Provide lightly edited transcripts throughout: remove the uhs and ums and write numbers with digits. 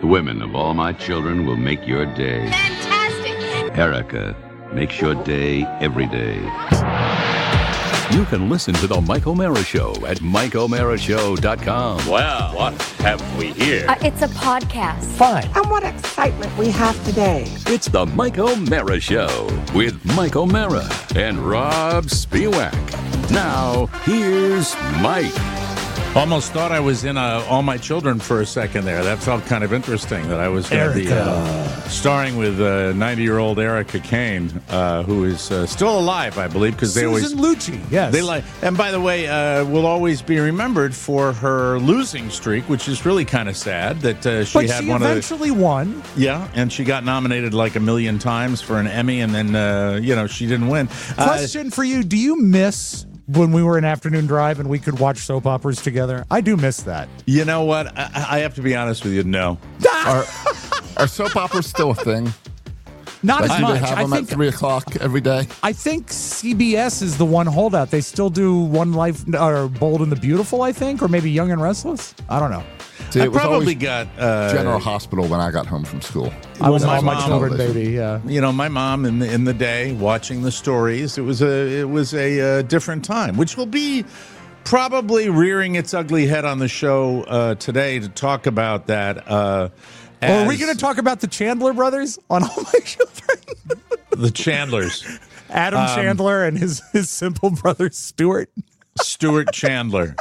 The women of all my children will make your day. Fantastic! Erica makes your day every day. You can listen to The Mike O'Mara Show at MikeO'MaraShow.com. Well, what have we here? It's a podcast. Fine. And what excitement we have today. It's The Mike O'Mara Show with Mike O'Mara and Rob Spiewak. Now, here's Mike. Almost thought I was in All My Children for a second there. That felt kind of interesting that I was going to be starring with 90-year-old Erica Kane, who is still alive, I believe, because they always... Susan Lucci, yes. And by the way, will always be remembered for her losing streak, which is really kind of sad that she had one eventually won. Yeah, and she got nominated like a million times for an Emmy, and then, she didn't win. Question for you, do you miss... when we were in Afternoon Drive and we could watch soap operas together? I do miss that. You know what? I have to be honest with you, no. Are soap operas still a thing? Not as much. They have them at 3 o'clock every day? I think CBS is the one holdout. They still do One Life, or Bold and the Beautiful, I think, or maybe Young and Restless. I don't know. See, I it was probably got General Hospital when I got home from school. I was my All My mom, Children, baby. Yeah. You know, my mom in the day watching the stories. It was a different time, which will be probably rearing its ugly head on the show today to talk about that. Or are we going to talk about the Chandler brothers on All My Children? The Chandlers, Adam Chandler and his simple brother Stuart Chandler,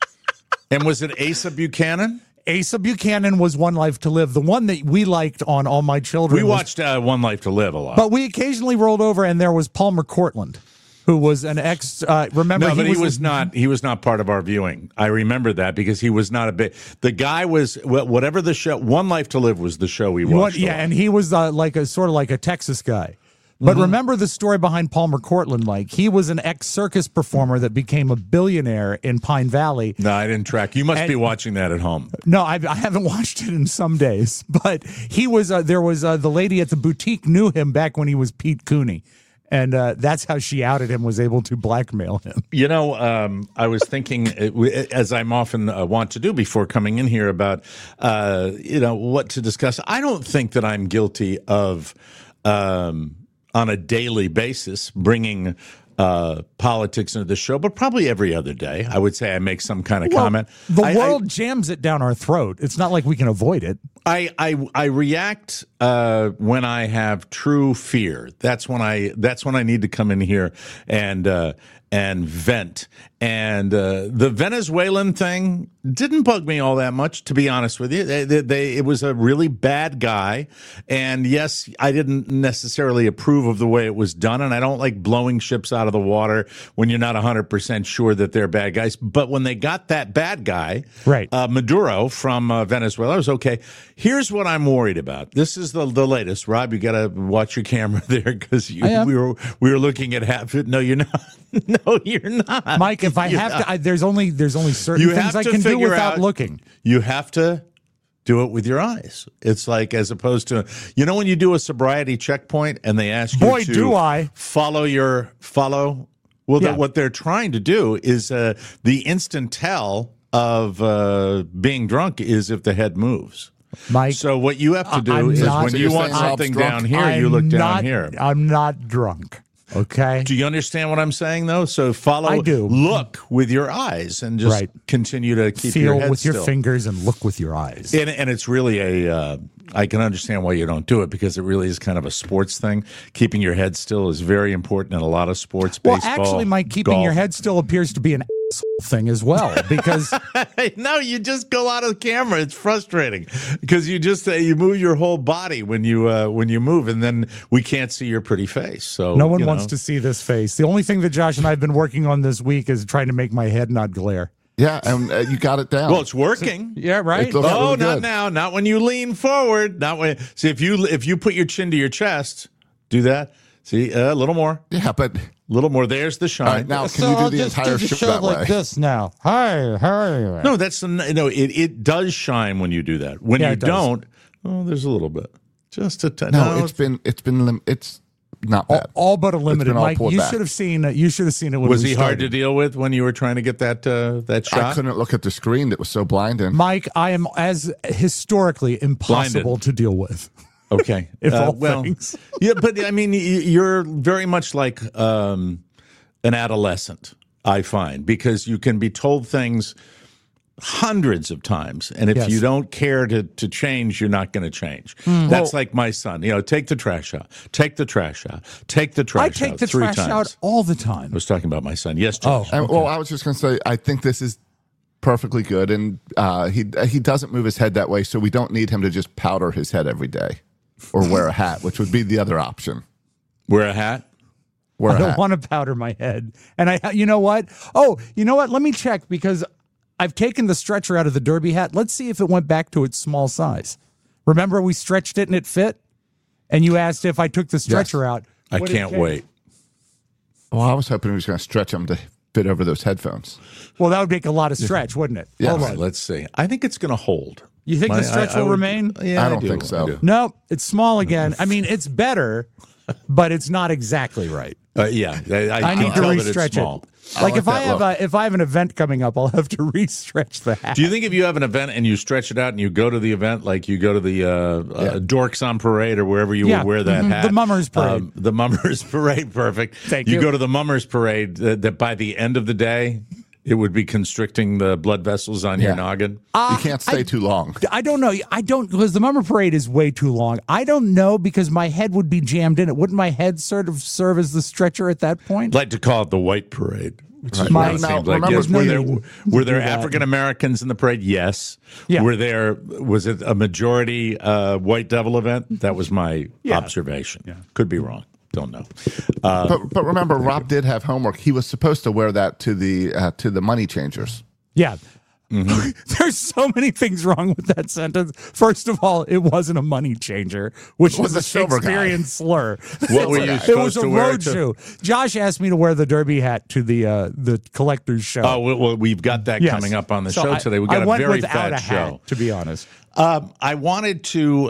and was it Asa Buchanan? Asa Buchanan was One Life to Live, the one that we liked on All My Children. We watched One Life to Live a lot. But we occasionally rolled over, and there was Palmer Cortland, who was an ex. Remember, no, but he was not. He was not part of our viewing. I remember that because he was not a bit. The guy was whatever the show. One Life to Live was the show we watched. Yeah, and he was like a Texas guy. But remember the story behind Palmer Cortland, Mike. He was an ex-circus performer that became a billionaire in Pine Valley. No, I didn't track. You must be watching that at home. No, I haven't watched it in some days. But he was. There was the lady at the boutique knew him back when he was Pete Cooney. And that's how she outed him, was able to blackmail him. You know, I was thinking, as I'm often want to do before coming in here, about, what to discuss. I don't think that I'm guilty of, on a daily basis, bringing politics into the show, but probably every other day. I would say I make some kind of comment. The world jams it down our throat. It's not like we can avoid it. I react when I have true fear. That's when I need to come in here and vent. And the Venezuelan thing didn't bug me all that much, to be honest with you. It was a really bad guy. And yes, I didn't necessarily approve of the way it was done. And I don't like blowing ships out of the water when you're not 100% sure that they're bad guys. But when they got that bad guy, right, Maduro from Venezuela, I was okay. Here's what I'm worried about. This is the latest. Rob, you got to watch your camera there because we were looking at half it. No, you're not. No, you're not. Mike, if I have to, there's only certain things I can do without looking. You have to do it with your eyes. It's like, as opposed to, when you do a sobriety checkpoint and they ask you to follow. Well, what they're trying to do is the instant tell of being drunk is if the head moves. Mike, so what you have to do is when you want something down here, you look down here. I'm not drunk. Okay. Do you understand what I'm saying, though? So I do. Look with your eyes and just continue to keep your head Feel with still. your fingers and look with your eyes. And it's really I can understand why you don't do it, because it really is kind of a sports thing. Keeping your head still is very important in a lot of sports. Well, baseball, actually, Mike, keeping your head still appears to be an thing as well, because no, you just go out of camera. It's frustrating because you just you move your whole body when you move, and then we can't see your pretty face. So no one wants to see this face. The only thing that Josh and I have been working on this week is trying to make my head not glare. Yeah, and you got it down. Well, it's working. Yeah, right. Oh, not now. Not when you lean forward. Not when. See, if you put your chin to your chest, do that. See, a little more. Yeah, but a little more. There's the shine. All right, now can you do the entire show that way? Like this now. Hi. No, it does shine when you do that. When you don't, there's a little bit. Just a no. It's not bad. All but eliminated. been all Mike, pulled you back. should have seen it. You should have seen it when Was we he hard to started. deal with when you were trying to get that shot? I couldn't look at the screen. It was so blinding. Mike, I am as historically impossible Blinded. to deal with. Okay. If all things. Yeah, but I mean, you're very much like an adolescent, I find, because you can be told things hundreds of times, and if Yes. you don't care to change, you're not going to change. That's like my son. Take the trash out. Take the trash out. Take the trash I out. take the 3 trash times. out all the time. I was talking about my son. Yes, Josh. And, well, I was just going to say, I think this is perfectly good, and he doesn't move his head that way, so we don't need him to just powder his head every day or wear a hat, which would be the other option. Wear a hat? Wear I a don't hat. want to powder my head. And you know what? Oh, you know what? Let me check because I've taken the stretcher out of the derby hat. Let's see if it went back to its small size. Remember we stretched it and it fit? And you asked if I took the stretcher out. I would it can't change? wait. Well, I was hoping he was going to stretch him to fit over those headphones. Well, that would make a lot of stretch, wouldn't it? Yeah. Hold All on. right, let's see. I think it's going to hold. You think the stretch will remain? Yeah, I don't do. think so. I do. No, it's small again. I mean, it's better, but it's not exactly right. Yeah, I need to can tell that it's re-stretch small. it. Like like if I that have if I have an event coming up, I'll have to re-stretch the hat. Do you think if you have an event and you stretch it out and you go to the event, like you go to the Dorks on Parade or wherever you Yeah, would wear that mhm, hat? the Mummers Parade. The Mummers Parade, perfect. Thank you. you. go to the Mummers Parade, that by the end of the day, it would be constricting the blood vessels on your Yeah. noggin. You can't stay too long. I don't know. I don't because the Mummer Parade is way too long. I don't know because my head would be jammed in it. Wouldn't my head sort of serve as the stretcher at that point? I'd like to call it the White Parade. Which is My- what it Now, seems like. remember- Yes, were No, there, you were there do that. African Americans in the parade? Yes. Yeah. Was it a majority White Devil event? That was my observation. Could be wrong. Don't know. But remember, Rob did have homework. He was supposed to wear that to the money changers. Yeah. Mm-hmm. There's so many things wrong with that sentence. First of all, it wasn't a money changer, which was a a silver guy. Shakespearean slur. What were you It supposed was a to wear road to- shoe. Josh asked me to wear the derby hat to the collector's show. Oh, well, we've got that Yes. coming up on the So show today. We've got I a went very without fat a hat, show. to be honest. I wanted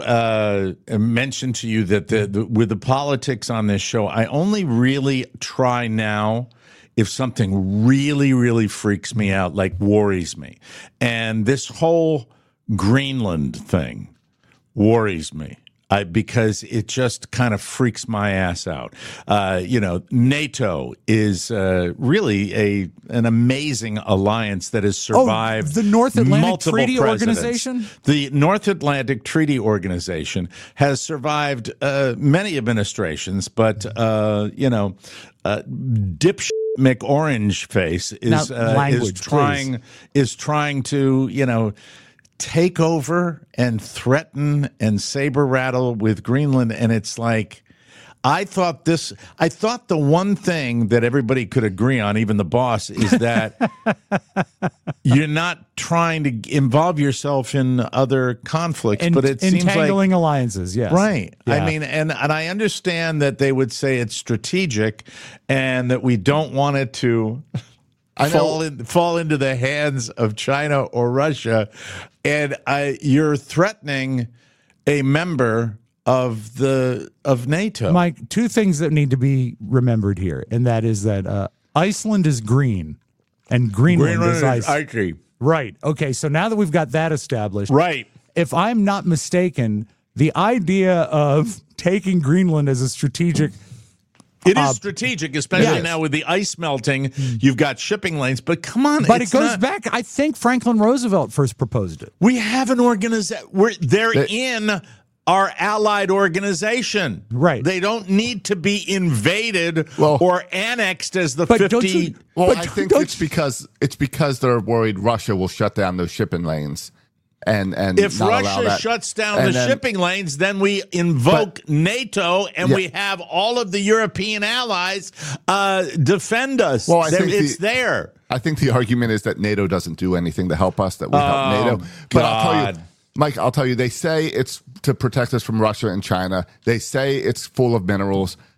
to mention to you that with the politics on this show, I only really try now if something really, really freaks me out, like worries me. And this whole Greenland thing worries me. Because it just kind of freaks my ass out. NATO is really an amazing alliance that has survived the North Atlantic multiple Treaty presidents. Organization? The North Atlantic Treaty Organization has survived many administrations, but dipshit McOrange face is Now, language, trying to take over and threaten and saber rattle with Greenland, and it's like I thought the one thing that everybody could agree on, even the boss, is that you're not trying to involve yourself in other conflicts, but it seems like entangling alliances, yes. right. Yeah. I mean, and I understand that they would say it's strategic and that we don't want it to fall into the hands of China or Russia, and you're threatening a member of NATO. Mike, two things that need to be remembered here, and that is that Iceland is green and Greenland is ice. icy. Right. Okay, so now that we've got that established, Right. if I'm not mistaken, the idea of taking Greenland as a strategic It is strategic, especially yes. now with the ice melting. You've got shipping lanes, but come on. But it's it goes not- back. I think Franklin Roosevelt first proposed it. We have an organization. They're in our allied organization. Right. They don't need to be invaded or annexed as the But 50. don't you- Well, But I think don't- it's because they're worried Russia will shut down those shipping lanes, and If not allow Russia that. shuts down And the then- shipping lanes, then we invoke NATO and Yeah. we have all of the European allies defend us. Well, I think it's there. I think the argument is that NATO doesn't do anything to help us, that we help NATO. But I'll tell you, God. Mike, I'll tell you, they say it's to protect us from Russia and China. They say it's full of minerals.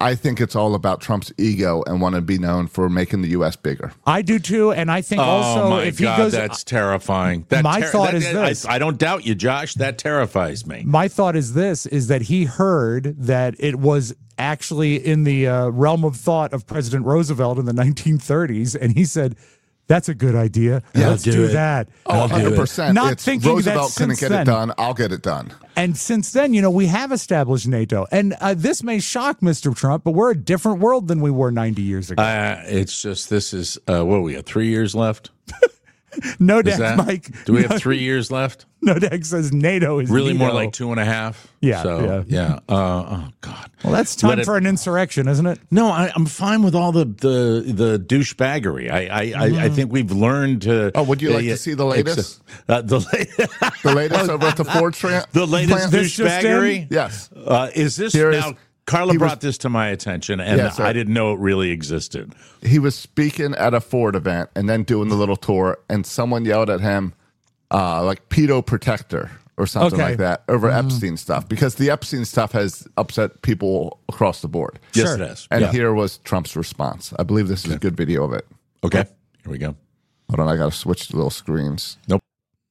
I think it's all about Trump's ego and want to be known for making the U.S. bigger. I do too, and I think also oh my if God, he goes, that's terrifying. My thought is this. I don't doubt you, Josh. That terrifies me. my thought is this: is that he heard that it was actually in the realm of thought of President Roosevelt in the 1930s, and he said, "That's a good idea. Let's do that." Oh, 100%. Not It's thinking that Roosevelt couldn't since get then- it done. I'll get it done. And since then, we have established NATO. And this may shock Mr. Trump, but we're a different world than we were 90 years ago. It's just this is what we got 3 years left. No, Is Dex, that, Mike. do we have 3 years left? No, Dex says NATO is Really more NATO. like 2.5. Yeah, So, yeah. Oh God. Well, that's time Let it- for an insurrection, isn't it? No, I'm fine with all the douchebaggery. I think we've learned to. Oh, would you like to see the latest? The latest over at the Ford the latest plant? This just douchebaggery. Yes. Is this Here is- now? Carla he was- brought this to my attention, and Yes, sir. I didn't know it really existed. He was speaking at a Ford event and then doing the little tour, and someone yelled at him, like pedo protector or something Okay. like that over Epstein stuff, because the Epstein stuff has upset people across the board. Yes, Sure. it is. And Yeah. here was Trump's response. I believe this is a good video of it. Okay, here we go. Hold on, I got to switch the little screens. Nope.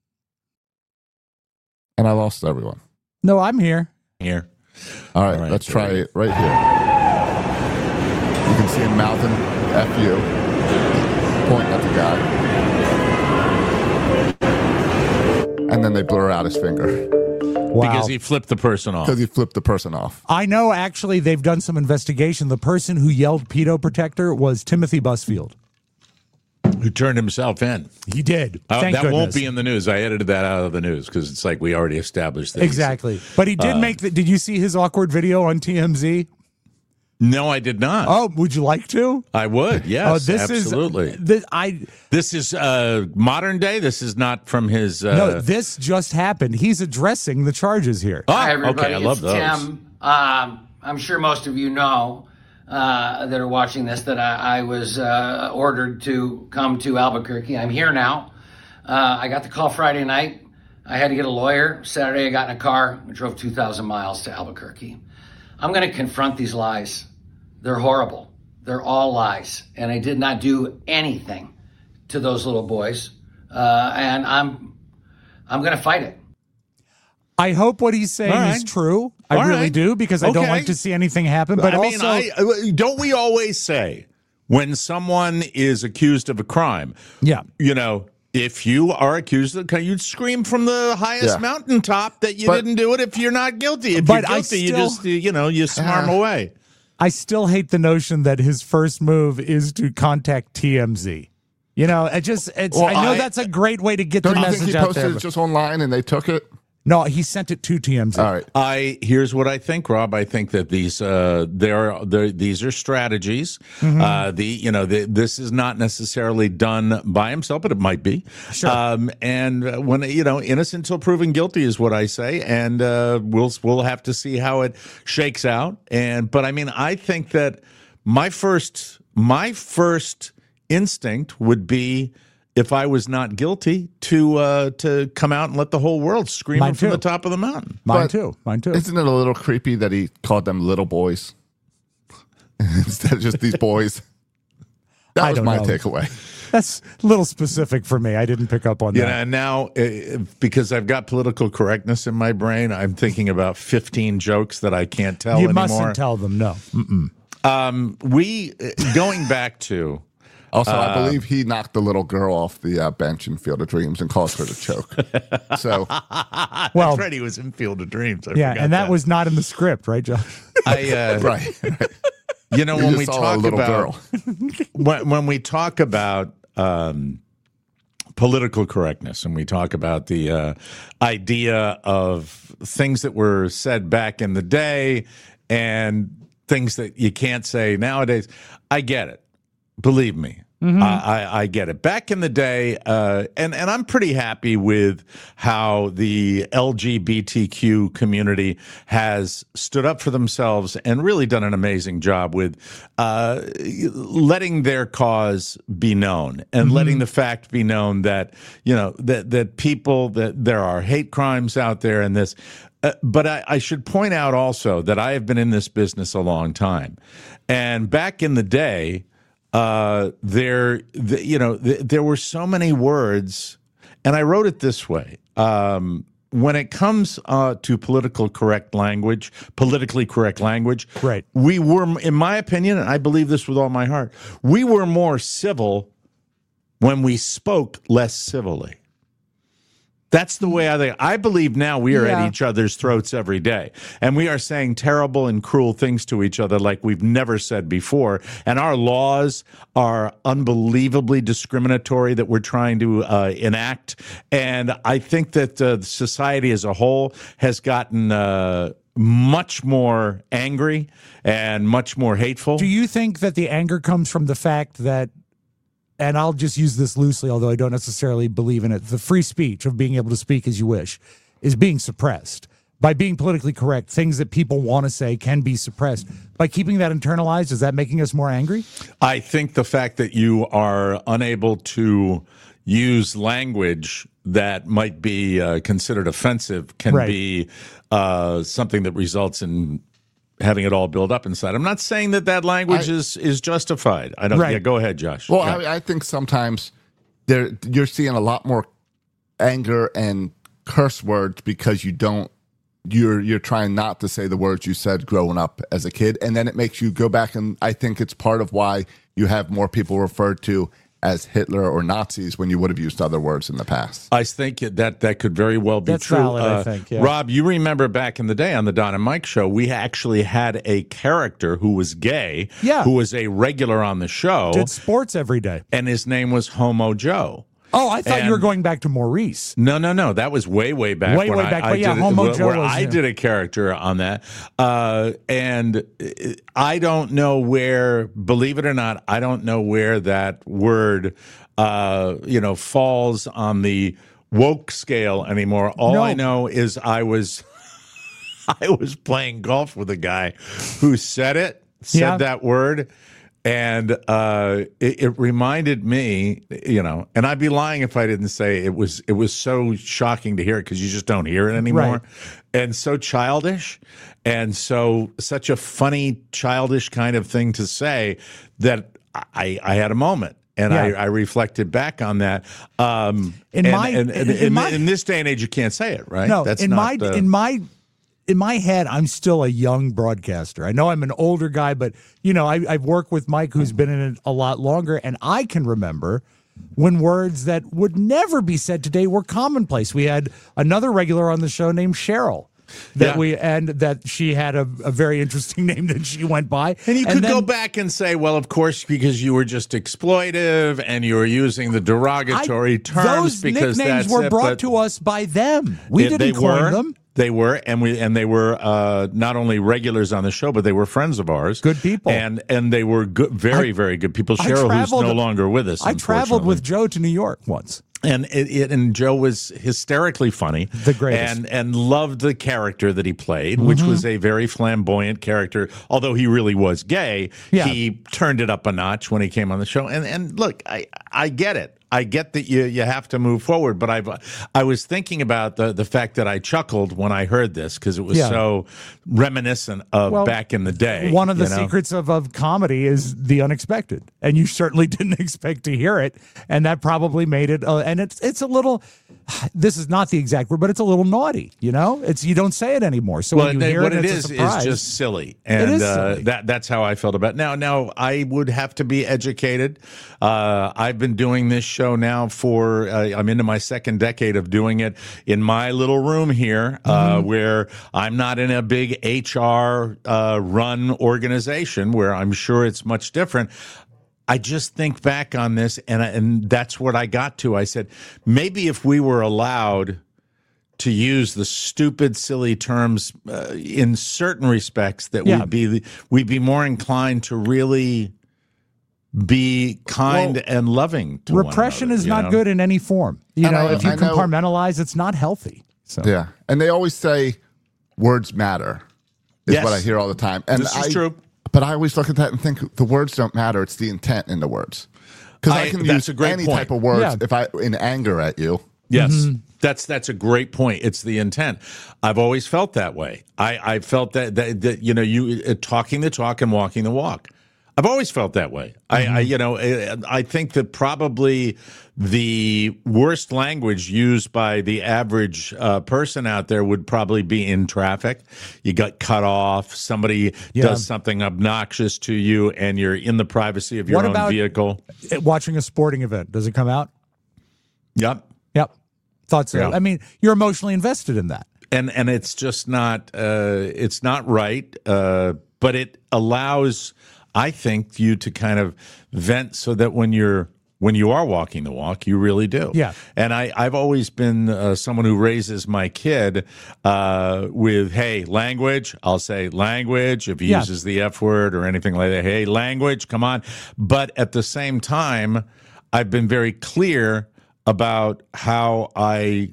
And I lost everyone. No, I'm here. Here. All right, All right, let's there try we go. it right here. You can see him mouthing F you, pointing at the guy. And then they blur out his finger Wow. Because he flipped the person off. because he flipped the person off. I know, actually, they've done some investigation. The person who yelled pedo protector was Timothy Busfield. Who turned himself in. He did. Thank that goodness. won't be in the news. I edited that out of the news because it's like we already established that. Exactly. But he did make the. Did you see his awkward video on TMZ? No, I did not. Oh, would you like to? I would. Yes, this absolutely. This is modern day. This is not from his. No, this just happened. He's addressing the charges here. Oh, Hi, everybody. okay. I love it's those. Tim. I'm sure most of you know that are watching this that I was ordered to come to Albuquerque. I'm here now. I got the call Friday night. I had to get a lawyer. Saturday, I got in a car. I drove 2,000 miles to Albuquerque. I'm going to confront these lies. They're horrible. They're all lies. And I did not do anything to those little boys. And I'm going to fight it. I hope what he's saying All right. is true. I All really right. do, because I don't Okay. like to see anything happen. But don't we always say when someone is accused of a crime, yeah. if you are accused of, you'd scream from the highest Yeah. mountaintop that you But- didn't do it if you're not guilty. If But you're I guilty, still- you just, you smarm away. I still hate the notion that his first move is to contact TMZ. Well, I know that's a great way to get the Don't you think message he out posted there. it just online and they took it? No, he sent it to TMZ. All right. Here's what I think, Rob. I think that these these are strategies. Mm-hmm. This is not necessarily done by himself, but it might be. Sure. And when innocent until proven guilty is what I say, and we'll have to see how it shakes out. But I mean, I think that my first instinct would be, if I was not guilty, to come out and let the whole world scream Mine it from too. the top of the mountain. Mine But too. Isn't it a little creepy that he called them little boys instead of just these boys? That I was don't my know. takeaway. That's a little specific for me. I didn't pick up on that. And now, because I've got political correctness in my brain, I'm thinking about 15 jokes that I can't tell You anymore. mustn't tell them, no. Mm-mm. Going back to... Also, I believe he knocked the little girl off the bench in Field of Dreams and caused her to choke. So, Well, That's right, he was in Field of Dreams. I yeah, forgot and that was not in the script, right, Josh? right. You know, You when just we saw a talk little about... when we talk about political correctness and we talk about the idea of things that were said back in the day and things that you can't say nowadays, I get it. Believe me, I get it. Back in the day, and I'm pretty happy with how the LGBTQ community has stood up for themselves and really done an amazing job with letting their cause be known and letting the fact be known that, you know, that people, that there are hate crimes out there and this. But I should point out also that I have been in this business a long time. And back in the day, there were so many words, and I wrote it this way. When it comes to politically correct language, Right. we were, in my opinion, and I believe this with all my heart, we were more civil when we spoke less civilly. That's the way I think. I believe now we are at each other's throats every day, and we are saying terrible and cruel things to each other like we've never said before. And our laws are unbelievably discriminatory that we're trying to enact. And I think that society as a whole has gotten much more angry and much more hateful. Do you think that the anger comes from the fact that, and I'll just use this loosely, although I don't necessarily believe in it, the free speech of being able to speak as you wish is being suppressed? By being politically correct, things that people want to say can be suppressed. By keeping that internalized, is that making us more angry? I think the fact that you are unable to use language that might be considered offensive can be something that results in having it all build up inside. I'm not saying that language is justified. I don't. Right. Yeah, go ahead, Josh. Well, I think sometimes you're seeing a lot more anger and curse words because you're trying not to say the words you said growing up as a kid, and then it makes you go back, and I think it's part of why you have more people referred to as Hitler or Nazis when you would have used other words in the past. I think that could very well be That's true. valid, I think, yeah. Rob, you remember back in the day on the Don and Mike show, we actually had a character who was gay, who was a regular on the show. Did sports every day. And his name was Homo Joe. Oh, I thought you were going back to Maurice. No. That was way back. Way back. But yeah, Homo Joe was, I did a character on that. And I don't know where, believe it or not, I don't know where that word, falls on the woke scale anymore. All I know is I was playing golf with a guy who said that word. And it reminded me, and I'd be lying if I didn't say it was so shocking to hear it because you just don't hear it anymore. Right. And so childish and such a funny, childish kind of thing to say that I had a moment. And I reflected back on that. In this day and age, you can't say it, right? No, in my head, I'm still a young broadcaster. I know I'm an older guy, but, I've worked with Mike, who's been in it a lot longer, and I can remember when words that would never be said today were commonplace. We had another regular on the show named Cheryl. That she had a very interesting name that she went by. And you could go back and say, well, of course, because you were just exploitive and you were using the derogatory terms. Those nicknames were brought to us by them. We didn't coin them. They were, and they were not only regulars on the show, but they were friends of ours. Good people. And they were good, very good people. Cheryl, who's no longer with us. I traveled with Joe to New York once. And Joe was hysterically funny, the greatest, and loved the character that he played, which was a very flamboyant character. Although he really was gay, he turned it up a notch when he came on the show. And look, I get it. I get that you have to move forward, but I was thinking about the fact that I chuckled when I heard this because it was so reminiscent of back in the day. One of the secrets of comedy is the unexpected, and you certainly didn't expect to hear it, and that probably made it. And it's a little. This is not the exact word, but it's a little naughty. You don't say it anymore. So when you hear it, it's a surprise. Is just silly, and it is silly. That's how I felt about it. Now I would have to be educated. I've been doing this show now for I'm into my second decade of doing it in my little room here, where I'm not in a big HR run organization where I'm sure it's much different. I just think back on this, and that's what I got to. I said, maybe if we were allowed to use the stupid, silly terms in certain respects, that we'd be more inclined to really be kind and loving to one repression another, is not good in any form. If you compartmentalize, it's not healthy. So Yeah. And they always say words matter is Yes. what I hear all the time. And This is true. But I always look at that and think the words don't matter. It's the intent in the words. Because I can that's use a great any point. type of words Yeah. if I in anger at you. Yes, that's a great point. It's the intent. I've always felt that way. I felt that you talking the talk and walking the walk. I've always felt that way. I think that probably the worst language used by the average person out there would probably be in traffic. You got cut off. Somebody does something obnoxious to you, and you're in the privacy of your own vehicle. Watching a sporting event, does it come out? Yep. Thought so. Yeah. I mean, you're emotionally invested in that. And it's just not it's not right, but it allows, I think, you to kind of vent so that when you are walking the walk, you really do. Yeah. And I've always been someone who raises my kid with, hey, language. I'll say language if he uses the F word or anything like that. Hey, language, come on. But at the same time, I've been very clear about how I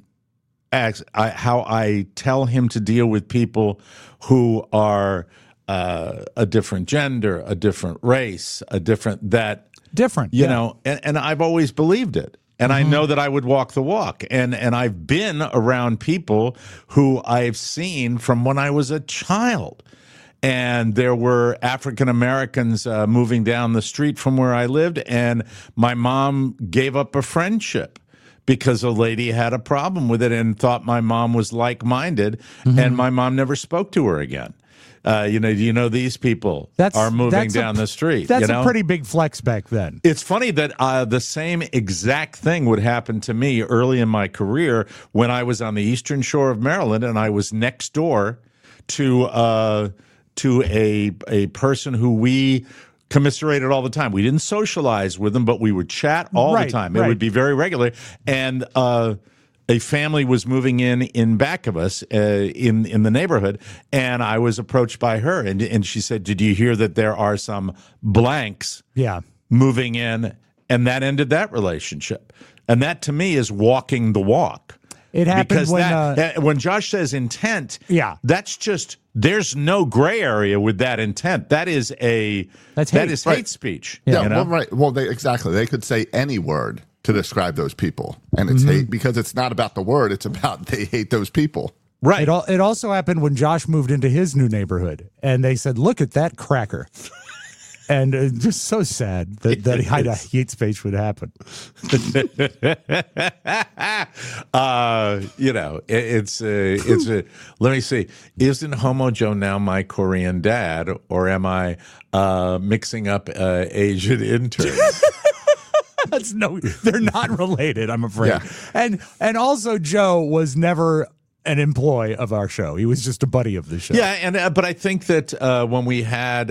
tell him to deal with people who are a different gender, a different race, you know, and I've always believed it. And I know that I would walk the walk. And I've been around people who I've seen from when I was a child. And there were African Americans moving down the street from where I lived, and my mom gave up a friendship because a lady had a problem with it and thought my mom was like-minded, and my mom never spoke to her again. These people are moving down the street. That's a pretty big flex back then. It's funny that the same exact thing would happen to me early in my career when I was on the Eastern Shore of Maryland, and I was next door to a person who we commiserated all the time. We didn't socialize with them, but we would chat all the time. It would be very regular. And a family was moving in back of us in the neighborhood, and I was approached by her, and she said, "Did you hear that there are some blanks moving in?" And that ended that relationship. And that, to me, is walking the walk. It happened when Josh says intent, that's just, there's no gray area with that intent. That is hate speech. Yeah, you know? right. Well, exactly. They could say any word to describe those people, and it's hate because it's not about the word; it's about they hate those people. Right. It also happened when Josh moved into his new neighborhood, and they said, "Look at that cracker." And just so sad that hate speech would happen. Let me see. Isn't Homo Joe now my Korean dad, or am I mixing up Asian interns? They're not related, I'm afraid. Yeah. And also Joe was never an employee of our show. He was just a buddy of the show. Yeah, but I think that when we had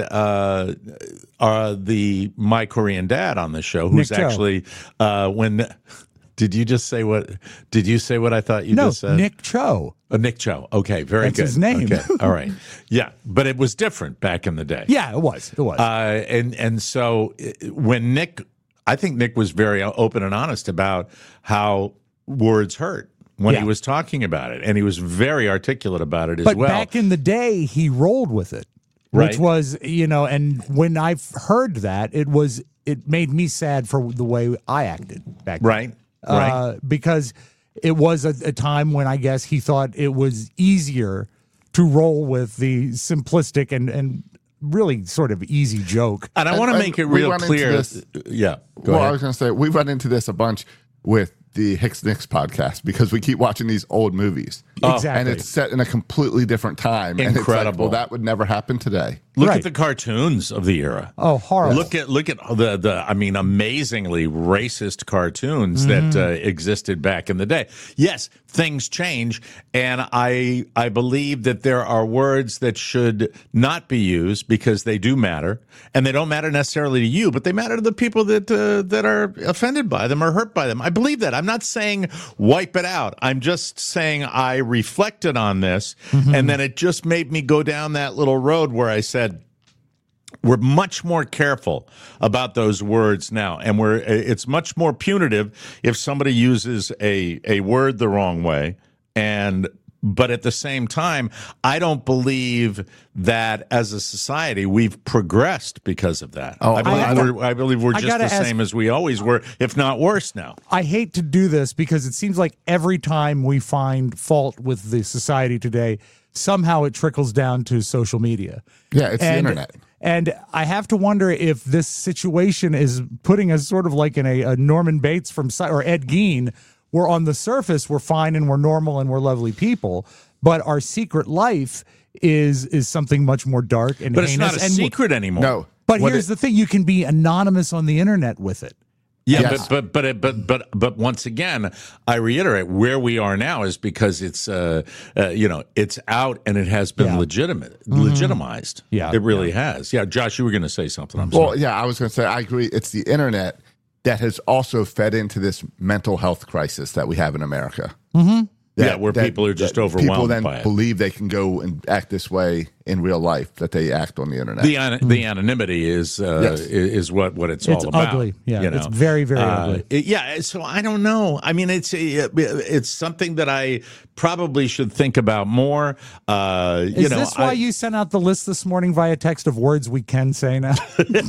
my Korean dad on the show, who's Nick actually did you say what I thought you just said? Nick Cho. Nick Cho. Okay, very good. That's his name. Okay, all right. Yeah, but it was different back in the day. Yeah, it was. And so when I think Nick was very open and honest about how words hurt when he was talking about it, and he was very articulate about it as well. But back in the day, he rolled with it, which was, and when I heard that, it made me sad for the way I acted back then. Right. Because it was a time when I guess he thought it was easier to roll with the simplistic and really sort of easy joke. And I want to make it real clear. Go ahead. I was going to say, we run into this a bunch with the Hicks Nicks podcast because we keep watching these old movies. Exactly. And it's set in a completely different time. Incredible. And it's like, well, that would never happen today. Look at the cartoons of the era. Oh, horrible. Look at the amazingly racist cartoons that existed back in the day. Yes, things change, and I believe that there are words that should not be used because they do matter, and they don't matter necessarily to you, but they matter to the people that are offended by them or hurt by them. I believe that. I'm not saying wipe it out. I'm just saying I reflected on this, and then it just made me go down that little road where I said, We're much more careful about those words now, and it's much more punitive if somebody uses a word the wrong way. But at the same time, I don't believe that as a society we've progressed because of that. Oh, I believe we're just the same as we always were, if not worse now. I hate to do this because it seems like every time we find fault with the society today, somehow it trickles down to social media. Yeah, it's the internet. And I have to wonder if this situation is putting us sort of like in a Norman Bates or Ed Gein, where on the surface we're fine and we're normal and we're lovely people, but our secret life is something much more dark and but heinous. It's not a secret anymore. No. But here's the thing: you can be anonymous on the internet with it. Yeah, Yes. but once again, I reiterate, where we are now is because it's it's out and it has been legitimized. Yeah. It really has. Yeah, Josh, you were going to say something. I'm Well, sorry. yeah, I was going to say, I agree. It's the internet that has also fed into this mental health crisis that we have in America. Mm-hmm. Where people are just overwhelmed People then by it. believe they can go and act this way in real life, that they act on the internet. The anonymity is what it's all about. Ugly. Yeah, you know? it's very, very ugly. So I don't know. I mean, it's something that I probably should think about more. Is this why you sent out the list this morning via text of words we can say now?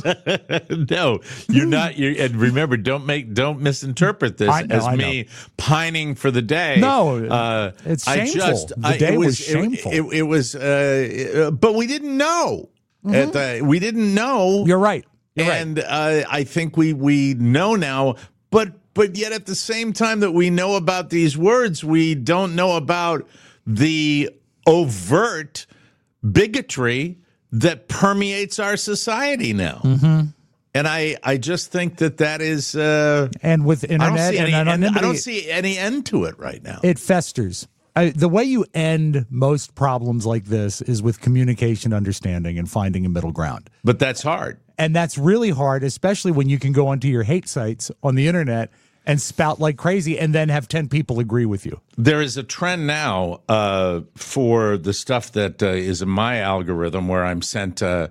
No, you're not. And remember, don't misinterpret this as me pining for the day. No, it's shameful. The day was shameful. It was, but we didn't know. We didn't know. You're right. And I think we know now. But yet at the same time that we know about these words, we don't know about the overt bigotry that permeates our society now. Mm-hmm. And I just think that is and with internet and anonymity, I don't see any end to it right now. It festers. The way you end most problems like this is with communication, understanding, and finding a middle ground. But that's hard. And that's really hard, especially when you can go onto your hate sites on the internet and spout like crazy and then have 10 people agree with you. There is a trend now for the stuff that is in my algorithm where I'm sent the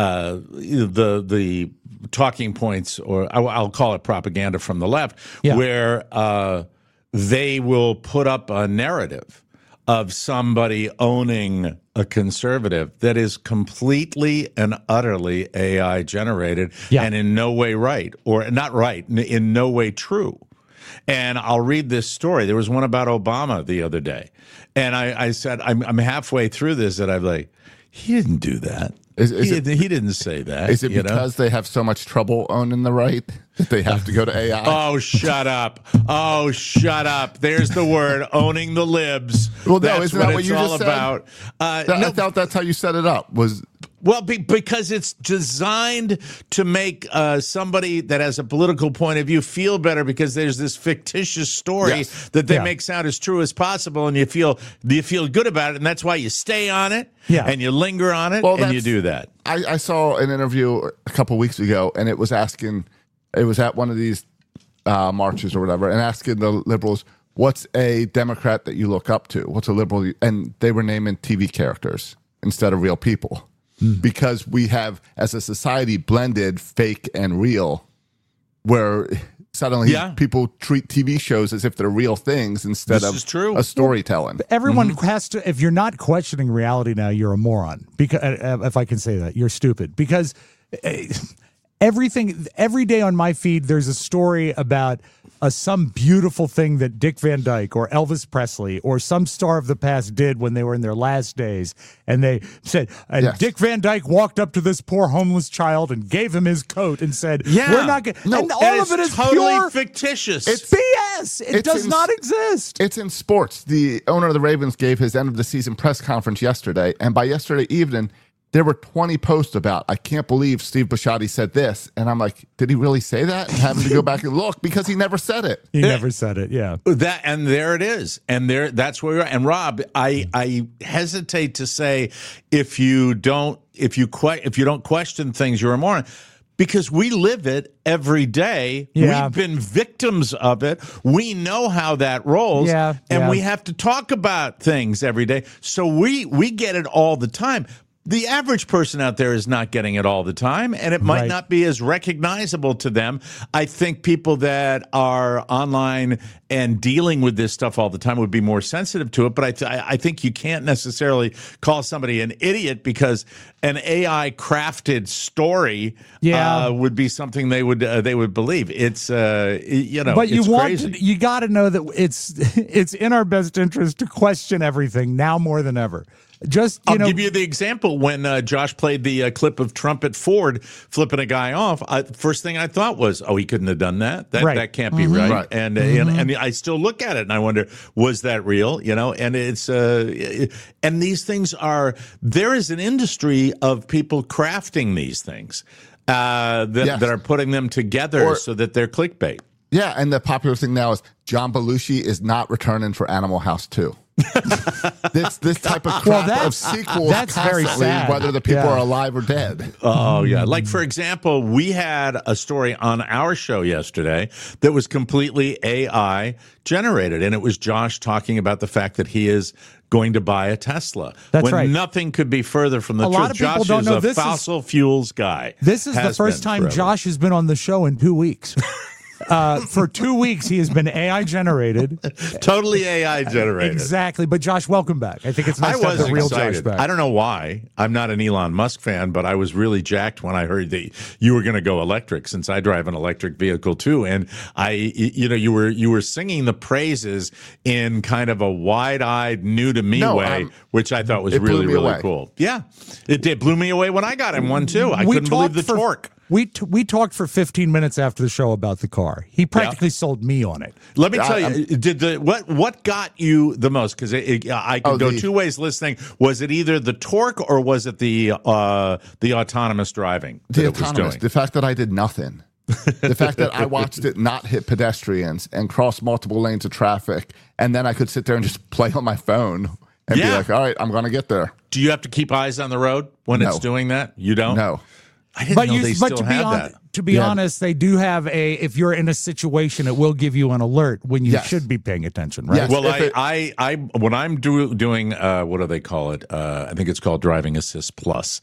talking points, or I'll call it propaganda from the left, where they will put up a narrative of somebody owning a conservative that is completely and utterly AI generated and in no way right, or not right, in no way true. And I'll read this story. There was one about Obama the other day. And I said, I'm halfway through this, and I'm like, he didn't do that. He didn't say that. Is it because they have so much trouble owning the right that they have to go to AI? Oh, shut up. Oh, shut up. There's the word, owning the libs. Well, no, that's isn't that what it's you all just said? about. I thought that's how you set it up. Well, because it's designed to make somebody that has a political point of view feel better, because there's this fictitious story that they make sound as true as possible, and you feel good about it, and that's why you stay on it, and you linger on it, and you do that. I saw an interview a couple weeks ago, and it was at one of these marches or whatever, and asking the liberals, what's a Democrat that you look up to? What's a liberal? And they were naming TV characters instead of real people. Because we have, as a society, blended fake and real, where suddenly people treat TV shows as if they're real things instead of a storytelling. Everyone has to. If you're not questioning reality now, you're a moron. Because if I can say that, you're stupid. Because every day on my feed, there's a story about some beautiful thing that Dick Van Dyke or Elvis Presley or some star of the past did when they were in their last days. And they said, Dick Van Dyke walked up to this poor homeless child and gave him his coat and said, we're not going to. And all of it is totally pure fictitious. It's BS. It does not exist. It's in sports. The owner of the Ravens gave his end of the season press conference yesterday. And by yesterday evening, there were 20 posts about, I can't believe Steve Bisciotti said this. And I'm like, did he really say that? And having to go back and look, because he never said it. He never said it, yeah. And there it is. And that's where we are. And Rob, I hesitate to say if you don't question things, you're a moron. Because we live it every day. Yeah. We've been victims of it. We know how that rolls. And we have to talk about things every day. So we get it all the time. the average person out there is not getting it all the time, and it might Right. not be as recognizable to them. I think people that are online and dealing with this stuff all the time would be more sensitive to it. But I think you can't necessarily call somebody an idiot because an AI crafted story would be something they would believe. It's But it's crazy. you got to know that it's in our best interest to question everything now more than ever. I'll give you the example when Josh played the clip of Trump at Ford flipping a guy off. First thing I thought was, oh, he couldn't have done that. That can't be right. Right. And I still look at it and I wonder, was that real? And it's and these things there is an industry of people crafting these things that are putting them together so that they're clickbait. Yeah, and the popular thing now is John Belushi is not returning for Animal House 2. this type of crap of sequels that's very constantly, sad. whether the people Yeah. are alive or dead. Oh, yeah. Like, for example, we had a story on our show yesterday that was completely AI generated, and it was Josh talking about the fact that he is going to buy a Tesla. That's when right. Nothing could be further from the A truth. lot of people Josh don't is know a this is- fossil fuels guy. This is the Has first been time forever. Josh has been on the show in 2 weeks. For 2 weeks, he has been AI generated. Totally AI generated. Exactly. But Josh, welcome back. I think it's nice I to have was the real excited. Josh back. I don't know why. I'm not an Elon Musk fan, but I was really jacked when I heard that you were going to go electric, since I drive an electric vehicle too. And you were singing the praises in kind of a wide-eyed, new to me way, which I thought was it blew really, me really away. cool. Yeah, it blew me away when I got in one too. I couldn't believe the torque. We talked for 15 minutes after the show about the car. He practically sold me on it. Let me tell you, what got you the most? Because I could go two ways listening. Was it either the torque or was it the autonomous driving? The that it was autonomous. doing? The fact that I did nothing. The fact that I watched it not hit pedestrians and cross multiple lanes of traffic, and then I could sit there and just play on my phone and be like, all right, I'm going to get there. Do you have to keep eyes on the road when it's doing that? You don't? No. I didn't know they still had that. To be honest, they do have if you're in a situation, it will give you an alert when you should be paying attention, right? Yes. Well, If I when I'm doing what do they call it? I think it's called Driving Assist Plus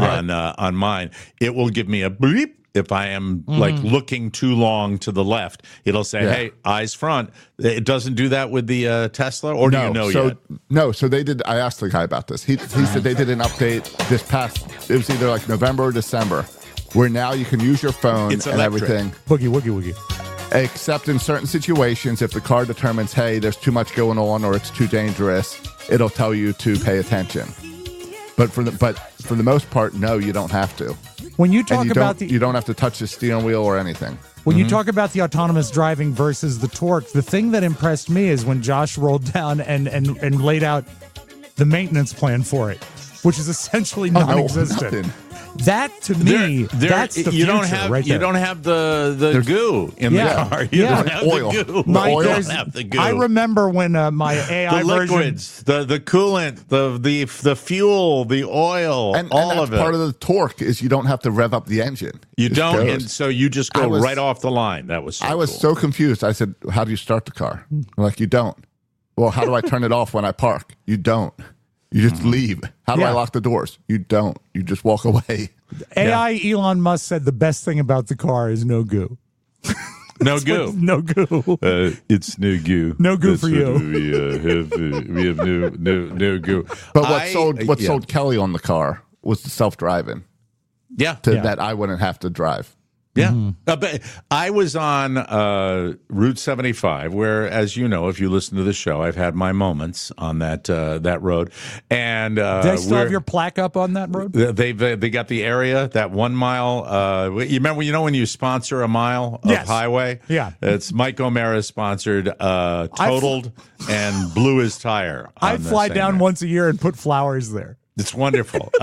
on mine. It will give me a bleep if I am like looking too long to the left. It'll say, "Hey, eyes front." It doesn't do that with the Tesla, or do you know yet? No, so they did. I asked the guy about this. He said they did an update this past. It was either like November or December, where now you can use your phone It's and electric. everything. Boogie, woogie, woogie. Except in certain situations, if the car determines, hey, there's too much going on or it's too dangerous, it'll tell you to pay attention. But for the most part, no, you don't have to. When you And talk about you don't have to touch the steering wheel or anything. When you talk about the autonomous driving versus the torque, the thing that impressed me is when Josh rolled down and laid out the maintenance plan for it, which is essentially non-existent. Nothing. That to me, that's the you future don't have right there. you don't have the goo in the car. You don't have oil. the goo. Mike, You don't there's- have the goo. I remember when my AI the version. liquids, the coolant, the fuel, the oil, And all that's of it. part of the torque is you don't have to rev up the engine. You It just don't, goes. and so you just go right off the line. That was. I was cool. so confused. I said, "How do you start the car?" I'm like, "You don't." Well, how do I turn it off when I park? You don't. You just leave. How do I Yeah. lock the doors? You don't. You just walk away. AI Elon Musk said the best thing about the car is no goo. no goo. No goo. It's no goo. No goo for you. We have no goo. But what sold Kelly on the car was the self-driving Yeah, that I wouldn't have to drive. Yeah, but I was on Route 75, where, as you know, if you listen to the show, I've had my moments on that road. And Do they still have your plaque up on that road? They got the area, that 1 mile. You remember, when you sponsor a mile of highway? Yeah. It's Mike O'Mara sponsored, totaled, and blew his tire. I on the fly same down route. once a year and put flowers there. It's wonderful.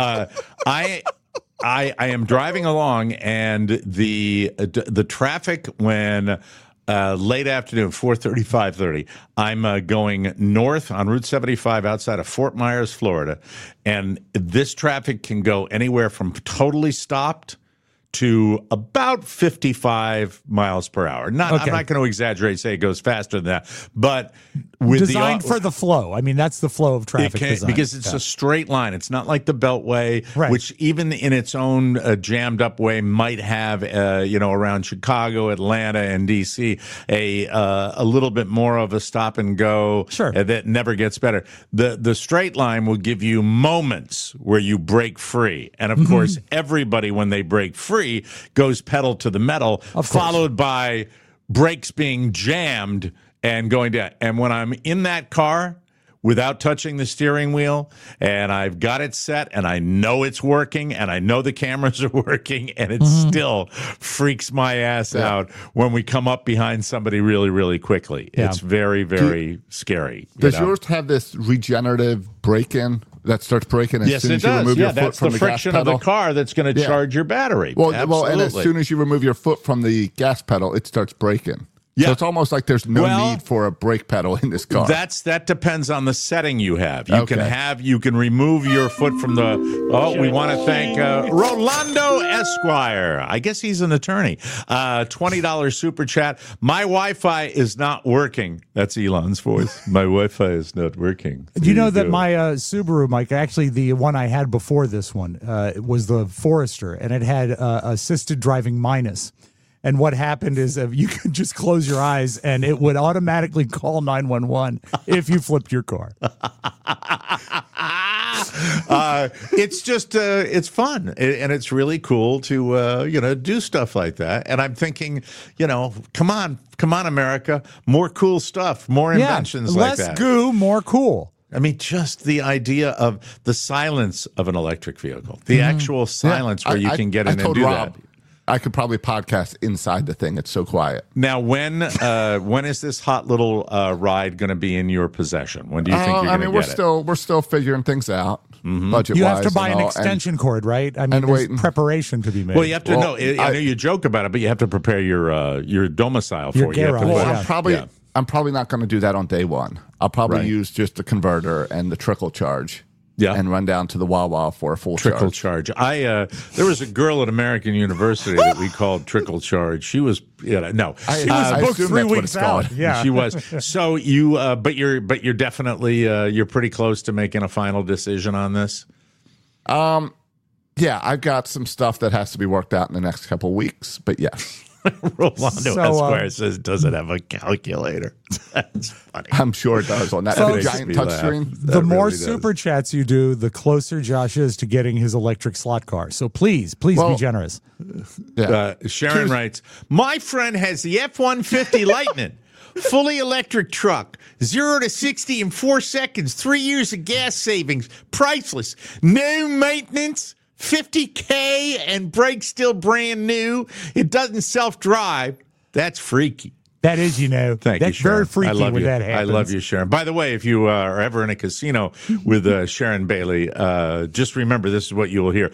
I am driving along, and the traffic when late afternoon, 4:30, 5:30, I'm going north on Route 75 outside of Fort Myers, Florida, and this traffic can go anywhere from totally stopped to about 55 miles per hour. I'm Okay. not going to exaggerate, say it goes faster than that, but with Designed for the flow. I mean, that's the flow of traffic design. because it's a straight line. It's not like the Beltway, Right. which even in its own jammed up way might have, around Chicago, Atlanta, and D.C. a little bit more of a stop and go. Sure. That never gets better. The straight line will give you moments where you break free, and of course, everybody when they break free goes pedal to the metal, followed by brakes being jammed and going down. And when I'm in that car without touching the steering wheel and I've got it set and I know it's working and I know the cameras are working and it still freaks my ass out when we come up behind somebody really, really quickly. Yeah. It's very, very scary. Does yours have this regenerative break-in that starts breaking as Yes, soon it as you does. remove Yeah, your foot that's from the the gas friction of the pedal? car that's going to Yeah. charge your battery. Well, and as Absolutely. soon as you remove your foot from the gas pedal, it starts braking. Yeah. So it's almost like there's no Well, need for a brake pedal in this car. That depends on the setting you have. You Okay. you can remove your foot from the. Oh, we want to thank Rolando Esquire. I guess he's an attorney. $20 super chat. My Wi-Fi is not working. That's Elon's voice. My Wi-Fi is not working. Do you know that my Subaru, Mike, actually the one I had before this one was the Forester, and it had assisted driving minus. And what happened is you could just close your eyes and it would automatically call 911 if you flipped your car. It's just it's fun and it's really cool to do stuff like that. And I'm thinking, come on, America, more cool stuff, more inventions like that. Less goo, more cool. I mean, just the idea of the silence of an electric vehicle, the actual silence where you can get in and told do Rob, that. I could probably podcast inside the thing. It's so quiet. Now, when is this hot little ride going to be in your possession? When do you think you're going to get it? We're still figuring things out, budget-wise. You have to buy and an all, extension cord, right? I mean, there's preparation to be made. Well, you have to know. Well, I know you joke about it, but you have to prepare your domicile for it. You have to garage, put- I'm probably not going to do that on day one. I'll probably Right. use just the converter and the trickle charge. Yeah. And run down to the Wawa for a full Trickle charge. charge. There was a girl at American University that we called Trickle Charge. She was, no, I booked assume 3 that's what weeks it's out. called. Yeah. she was. So you, but you're definitely, you're pretty close to making a final decision on this. Yeah, I've got some stuff that has to be worked out in the next couple of weeks, but yes. Rolando So, Esquire says, does it have a calculator? That's funny. I'm sure it does on that Folks, giant makes me laugh. touchscreen. The more really does. super chats you do, the closer Josh is to getting his electric slot car. So please be generous. Yeah. Sharon writes, my friend has the F-150 Lightning, fully electric truck, 0 to 60 in 4 seconds, 3 years of gas savings, priceless, no maintenance, $50K, and brakes still brand new. It doesn't self-drive. That's freaky. That is, Thank you, that's Sharon. very freaky I love when you. that happens. I love you, Sharon. By the way, if you are ever in a casino with Sharon Bailey, just remember this is what you will hear.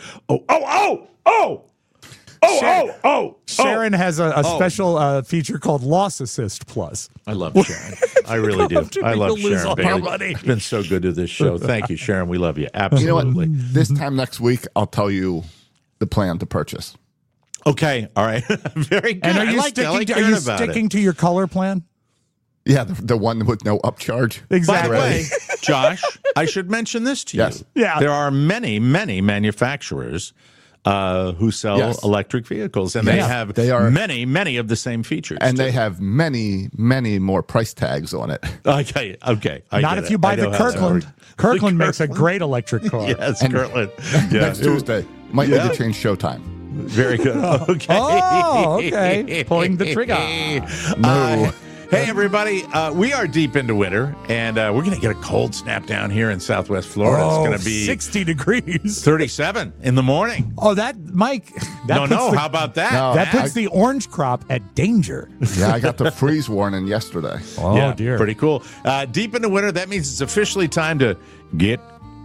Sharon has a special feature called Loss Assist Plus. I love Sharon. I really do. I love Sharon Bailey. It's been so good to this show. Thank you, Sharon. We love you. You know what? Absolutely. This time next week, I'll tell you the plan to purchase. Okay. All right. Very good. And are you hearing about sticking it. to your color plan? Yeah, the one with no upcharge. By Exactly. the way, Josh, I should mention this to you. Yes. Yeah. There are many, many manufacturers who sell electric vehicles, and They are many of the same features. and too. they have many more price tags on it. Okay. I Not get if it. you buy I the know how that Kirkland. works. Kirkland makes a great electric car. Yes, And- Kirtland. Yeah. Next Tuesday, might need Yeah. to change showtime. Very good. Okay. Oh, okay. Pulling the trigger. Hey, everybody. We are deep into winter, and we're going to get a cold snap down here in Southwest Florida. It's going to be 60 degrees. 37 in the morning. Oh, that, Mike. That No. puts How about that? No. That puts the orange crop at danger. Yeah, I got the freeze warning yesterday. Oh, yeah, dear. Pretty cool. Deep into winter, that means it's officially time to get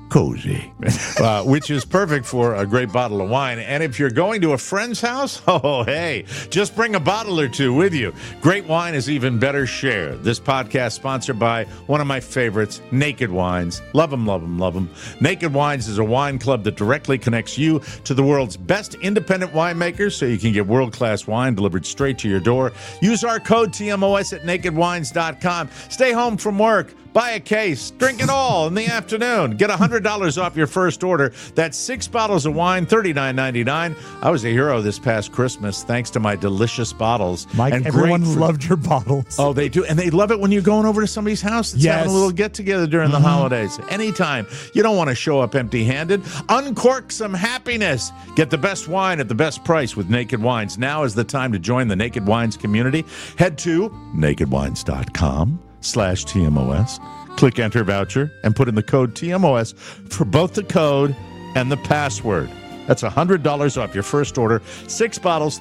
cozy, which is perfect for a great bottle of wine. And if you're going to a friend's house, oh, hey, just bring a bottle or two with you. Great wine is even better shared. This podcast sponsored by one of my favorites, Naked Wines. Love them, love them, love them. Naked Wines is a wine club that directly connects you to the world's best independent winemakers so you can get world-class wine delivered straight to your door. Use our code TMOS at nakedwines.com. Stay home from work. Buy a case, drink it all in the afternoon. Get $100 off your first order. That's 6 bottles of wine, $39.99. I was a hero this past Christmas thanks to my delicious bottles. Mike, and everyone loved your bottles. Oh, they do. And they love it when you're going over to somebody's house that's having a little get-together during the holidays. Anytime. You don't want to show up empty-handed. Uncork some happiness. Get the best wine at the best price with Naked Wines. Now is the time to join the Naked Wines community. Head to nakedwines.com/TMOS. Click enter voucher and put in the code TMOS for both the code and the password. That's $100 off your first order. 6 bottles,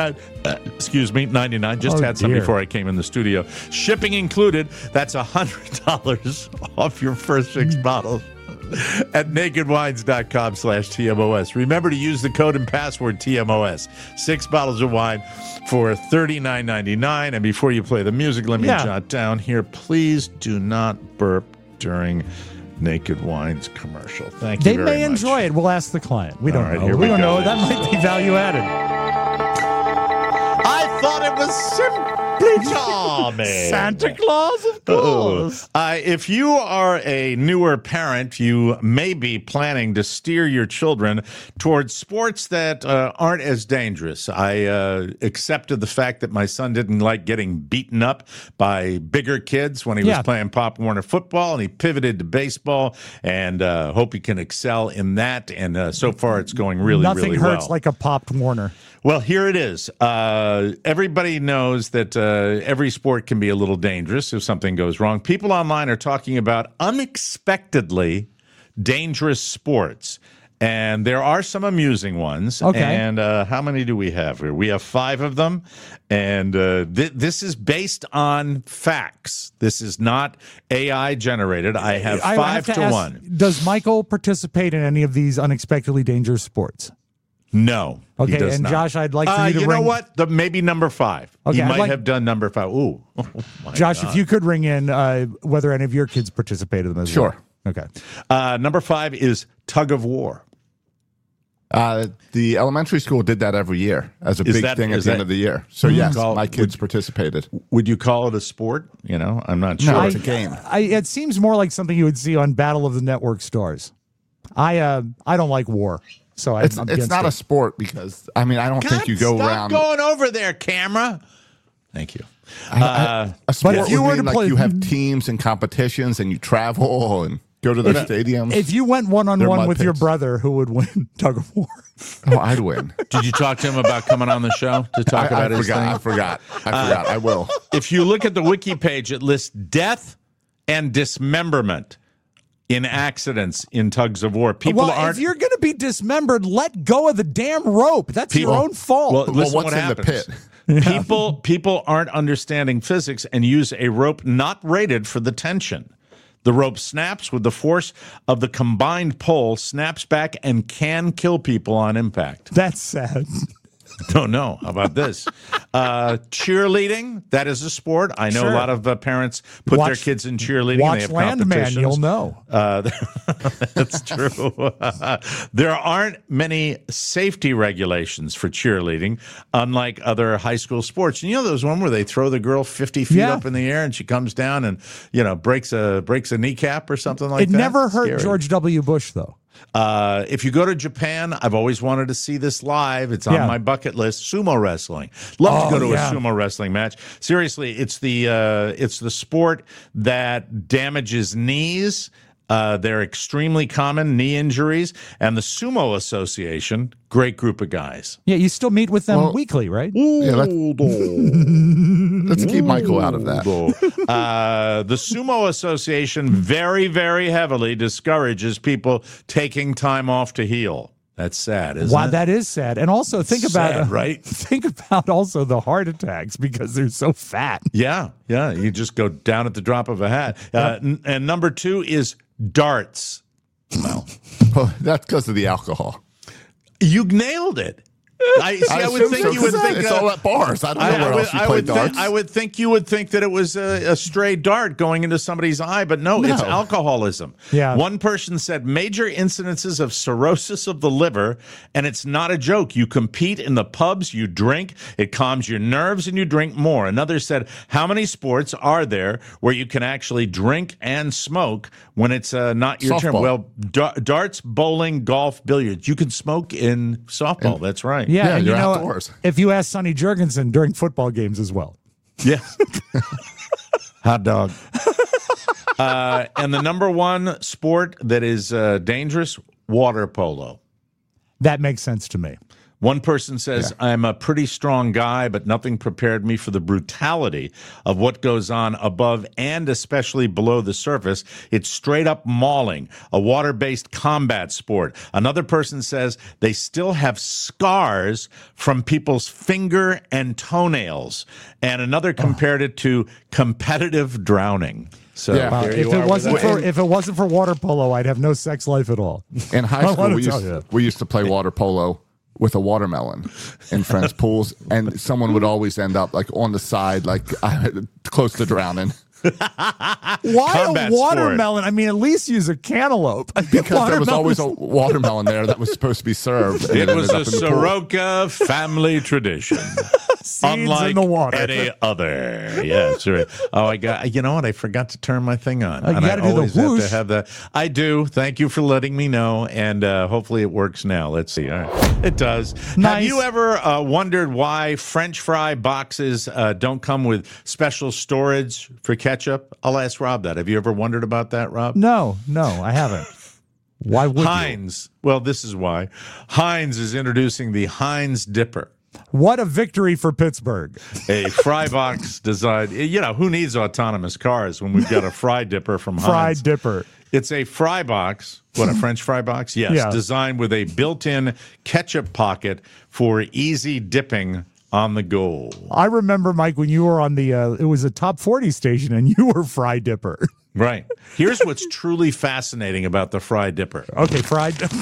$99. Just had some before I came in the studio. Shipping included. That's $100 off your first 6 bottles at nakedwines.com/TMOS. Remember to use the code and password TMOS. 6 bottles of wine for $39.99. And before you play the music, let me jot down here. Please do not burp during Naked Wines commercial. Thank you very much. They may enjoy it. We'll ask the client. We don't know. Here We we don't go. know. That might be value added. I thought it was simply charming. Santa Claus, of course. If you are a newer parent, you may be planning to steer your children towards sports that aren't as dangerous. I accepted the fact that my son didn't like getting beaten up by bigger kids when he was playing Pop Warner football, and he pivoted to baseball, and hope he can excel in that. And so far, it's going really, really well. Nothing hurts like a popped Warner. Well, here it is. Everybody knows that every sport can be a little dangerous if something goes wrong. People online are talking about unexpectedly dangerous sports. And there are some amusing ones. Okay. And how many do we have here? We have 5 of them. And this is based on facts. This is not AI generated. I have 5 to 1. Does Michael participate in any of these unexpectedly dangerous sports? No. Okay, he does and not. Josh, I'd like for you to you ring. know what? Maybe number 5. Okay, he I'd might like- have done number 5. Ooh. Oh, my Josh, God. if you could ring in whether any of your kids participated in them as well. Sure. Okay. Number 5 is tug of war. The elementary school did that every year as a big thing at the end of the year. So yes, my kids participated. Would you call it a sport? You know, I'm not sure. No, it's a game. It seems more like something you would see on Battle of the Network Stars. I don't like war, so It's I'm not against a it. sport because I don't think you go stop around. going over there, camera. Thank you. A sport if you would were mean to play- you have teams and competitions and you travel and go to the stadiums. If you went They're one-on-one mud with your pits. brother, who would win tug of war? Oh, I'd win. Did you talk to him about coming on the show to talk I about his thing? forgot. I will. If you look at the wiki page, it lists death and dismemberment in accidents in tugs of war. People Well, aren't. if you're going to be dismembered, let go of the damn rope. That's your own fault. Well, listen what's what in happens. the pit? People aren't understanding physics and use a rope not rated for the tension. The rope snaps with the force of the combined pull, snaps back, and can kill people on impact. That's sad. Don't know. How about this? Cheerleading, that is a sport. I know Sure. a lot of parents put their kids in cheerleading. Watch They have Landman, competitions. you'll know. That's true. There aren't many safety regulations for cheerleading, unlike other high school sports. And you know those one where they throw the girl 50 feet Yeah. up in the air and she comes down and breaks a kneecap or something like It that? never hurt Scary. George W. Bush, though. If you go to Japan, I've always wanted to see this live. It's on my bucket list. Sumo wrestling. Love to go to a sumo wrestling match. Seriously, it's the sport that damages knees. They're extremely common, knee injuries. And the Sumo Association, great group of guys. Yeah, you still meet with them weekly, right? Yeah, let's keep Michael out of that. The Sumo Association very, very heavily discourages people taking time off to heal. That's sad, isn't Wow, it? that is sad. And also think about Sad, right? Think about also the heart attacks because they're so fat. Yeah. You just go down at the drop of a hat. And number 2 is darts. Well, that's because of the alcohol. you nailed it. I would think you would think it's all at bars. I don't know where else you play darts. I would think you would think that it was a stray dart going into somebody's eye, but no, it's alcoholism. Yeah. One person said major incidences of cirrhosis of the liver, and it's not a joke. You compete in the pubs, you drink, it calms your nerves, and you drink more. Another said, how many sports are there where you can actually drink and smoke when it's not your turn? Well, darts, bowling, golf, billiards. You can smoke in softball. That's right. Yeah, and you're you know, outdoors. if you ask Sonny Jurgensen during football games as well. Yeah. Hot dog. And the number one sport that is dangerous, water polo. That makes sense to me. One person says, I'm a pretty strong guy, but nothing prepared me for the brutality of what goes on above and especially below the surface. It's straight up mauling, a water-based combat sport. Another person says they still have scars from people's finger and toenails. And another compared it to competitive drowning. So there you are if it wasn't for water polo, I'd have no sex life at all. In high school, we used to play water polo with a watermelon in friends' pools, and someone would always end up like on the side, like close to drowning. Why Combat a watermelon? Sport. I mean, at least use a cantaloupe. Because there was always a watermelon there that was supposed to be served. It was a Soroka family tradition. Unlike in the water. any other. Yes, right. Oh, you know what? I forgot to turn my thing on. You got to do the whoosh. Have to have that. I do. Thank you for letting me know, and hopefully it works now. Let's see. All right. It does. Nice. Have you ever wondered why French fry boxes don't come with special storage for ketchup? I'll ask Rob that. Have you ever wondered about that, Rob? No, I haven't. Why would Heinz. Well, this is why. Heinz is introducing the Heinz Dipper. What a victory for Pittsburgh. A fry box designed, who needs autonomous cars when we've got a fry dipper from Heinz? Fry dipper. It's a fry box. What, a French fry box? Yes. Yeah. Designed with a built-in ketchup pocket for easy dipping on the go. I remember, Mike, when you were on it was a top 40 station and you were fry dipper. Right. Here's what's truly fascinating about the fry dipper. Okay, fried dipper.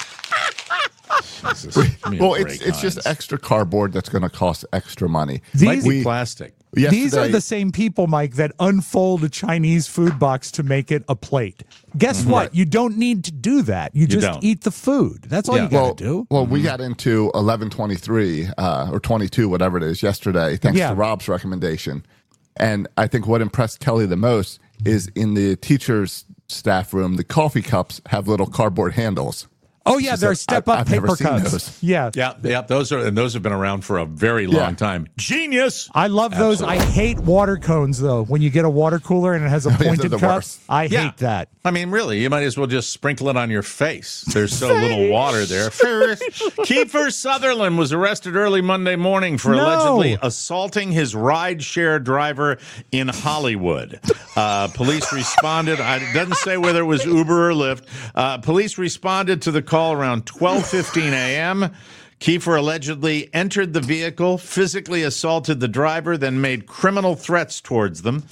Well, it's just extra cardboard that's going to cost extra money. Might be plastic. These are the same people, Mike, that unfold a Chinese food box to make it a plate. Guess what? Right. You don't need to do that. You just eat the food. That's all you got to do. Well, we got into 1123 or 22, whatever it is, yesterday, thanks to Rob's recommendation. And I think what impressed Kelly the most is in the teacher's staff room, the coffee cups have little cardboard handles. Oh yeah, they're step-up paper cups. Yeah. Those have been around for a very long time. Genius. I love those. I hate water cones though. When you get a water cooler and it has a pointed cup, worst. I hate that. I mean, really, you might as well just sprinkle it on your face. There's so little water there. Kiefer Sutherland was arrested early Monday morning for allegedly assaulting his rideshare driver in Hollywood. Police responded. It doesn't say whether it was Uber or Lyft. Police responded to the call around 12:15 a.m. Kiefer allegedly entered the vehicle, physically assaulted the driver, then made criminal threats towards him.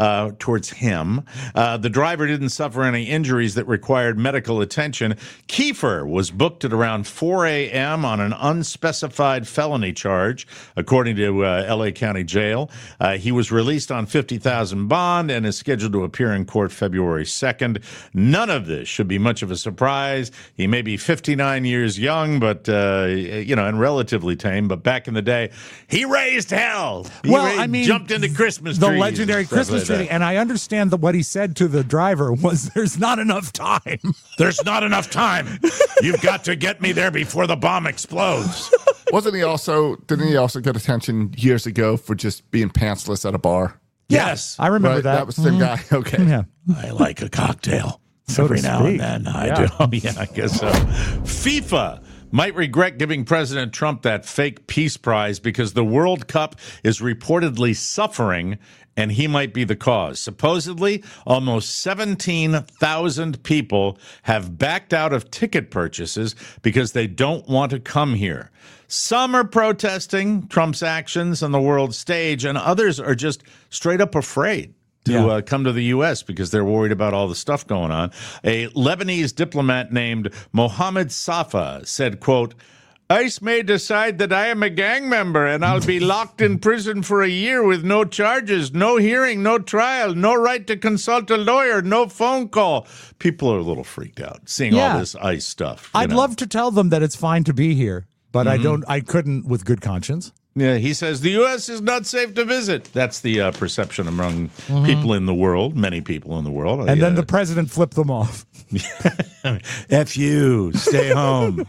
The driver didn't suffer any injuries that required medical attention. Kiefer was booked at around 4 a.m. on an unspecified felony charge, according to L.A. County Jail. He was released on $50,000 bond and is scheduled to appear in court February 2nd. None of this should be much of a surprise. He may be 59 years young, but and relatively tame, but back in the day, he raised hell. He jumped into Christmas trees. The legendary Christmas tree. And I understand that what he said to the driver was, there's not enough time. There's not enough time. You've got to get me there before the bomb explodes. Didn't he also get attention years ago for just being pantsless at a bar? Yes. I remember that. That was the guy. Okay. Yeah. I like a cocktail. Every now and then I do. Yeah, I guess so. FIFA might regret giving President Trump that fake peace prize because the World Cup is reportedly suffering and he might be the cause. Supposedly, almost 17,000 people have backed out of ticket purchases because they don't want to come here. Some are protesting Trump's actions on the world stage, and others are just straight up afraid. to come to the U.S. because they're worried about all the stuff going on. A Lebanese diplomat named Mohammed Safa said, quote, ICE may decide that I am a gang member and I'll be locked in prison for a year with no charges, no hearing, no trial, no right to consult a lawyer, no phone call. People are a little freaked out seeing all this ICE stuff. I'd love to tell them that it's fine to be here, but I couldn't with good conscience. Yeah, he says the U.S. is not safe to visit. That's the perception among people in the world, many people in the world. And then the president flipped them off. F you, stay home.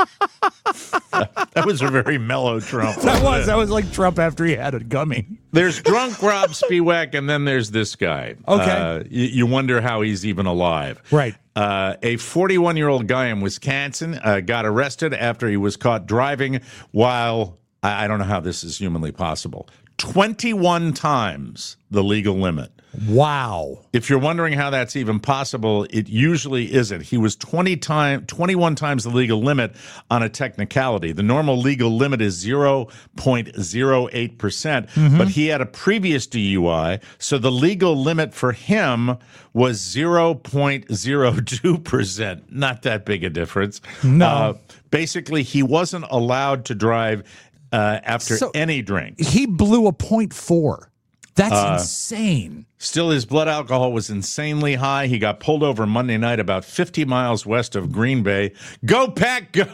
That was a very mellow Trump. That was like Trump after he had a gummy. There's drunk Rob Spiewak, and then there's this guy. Okay. You wonder how he's even alive. Right. A 41-year-old guy in Wisconsin got arrested after he was caught driving while, I don't know how this is humanly possible, 21 times the legal limit. Wow. If you're wondering how that's even possible, it usually isn't. He was 21 times the legal limit on a technicality. The normal legal limit is 0.08%, but he had a previous DUI, so the legal limit for him was 0.02%. Not that big a difference. No. Basically, he wasn't allowed to drive after any drink. He blew a 0.4. That's insane. Still, his blood alcohol was insanely high. He got pulled over Monday night about 50 miles west of Green Bay. Go, Pack, go!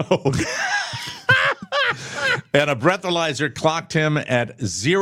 And a breathalyzer clocked him at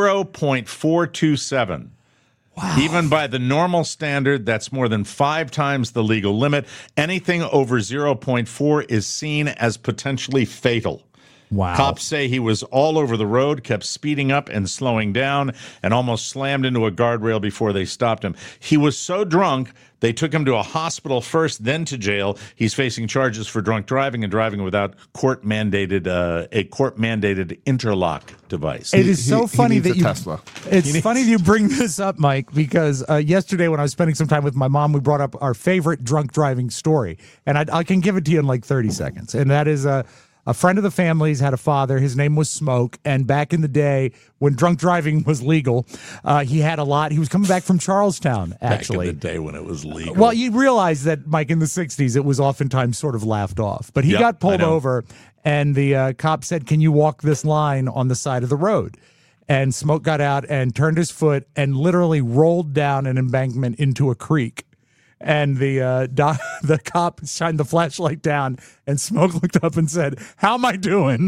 0.427. Wow. Even by the normal standard, that's more than 5 times the legal limit. Anything over 0.4 is seen as potentially fatal. Wow. Cops say he was all over the road, kept speeding up and slowing down, and almost slammed into a guardrail before they stopped him. He was so drunk, they took him to a hospital first, then to jail. He's facing charges for drunk driving and driving without a court-mandated interlock device. It is so funny that Tesla. It's funny that you bring this up, Mike, because yesterday when I was spending some time with my mom, we brought up our favorite drunk driving story, and I can give it to you in like 30 seconds, and that is a friend of the family's had a father. His name was Smoke. And back in the day when drunk driving was legal, he had a lot. He was coming back from Charlestown, actually. Back in the day when it was legal. Well, you realize that, Mike, in the 60s, it was oftentimes sort of laughed off. But he got pulled over, and the cop said, can you walk this line on the side of the road? And Smoke got out and turned his foot and literally rolled down an embankment into a creek. And the cop shined the flashlight down, and Smoke looked up and said, how am I doing?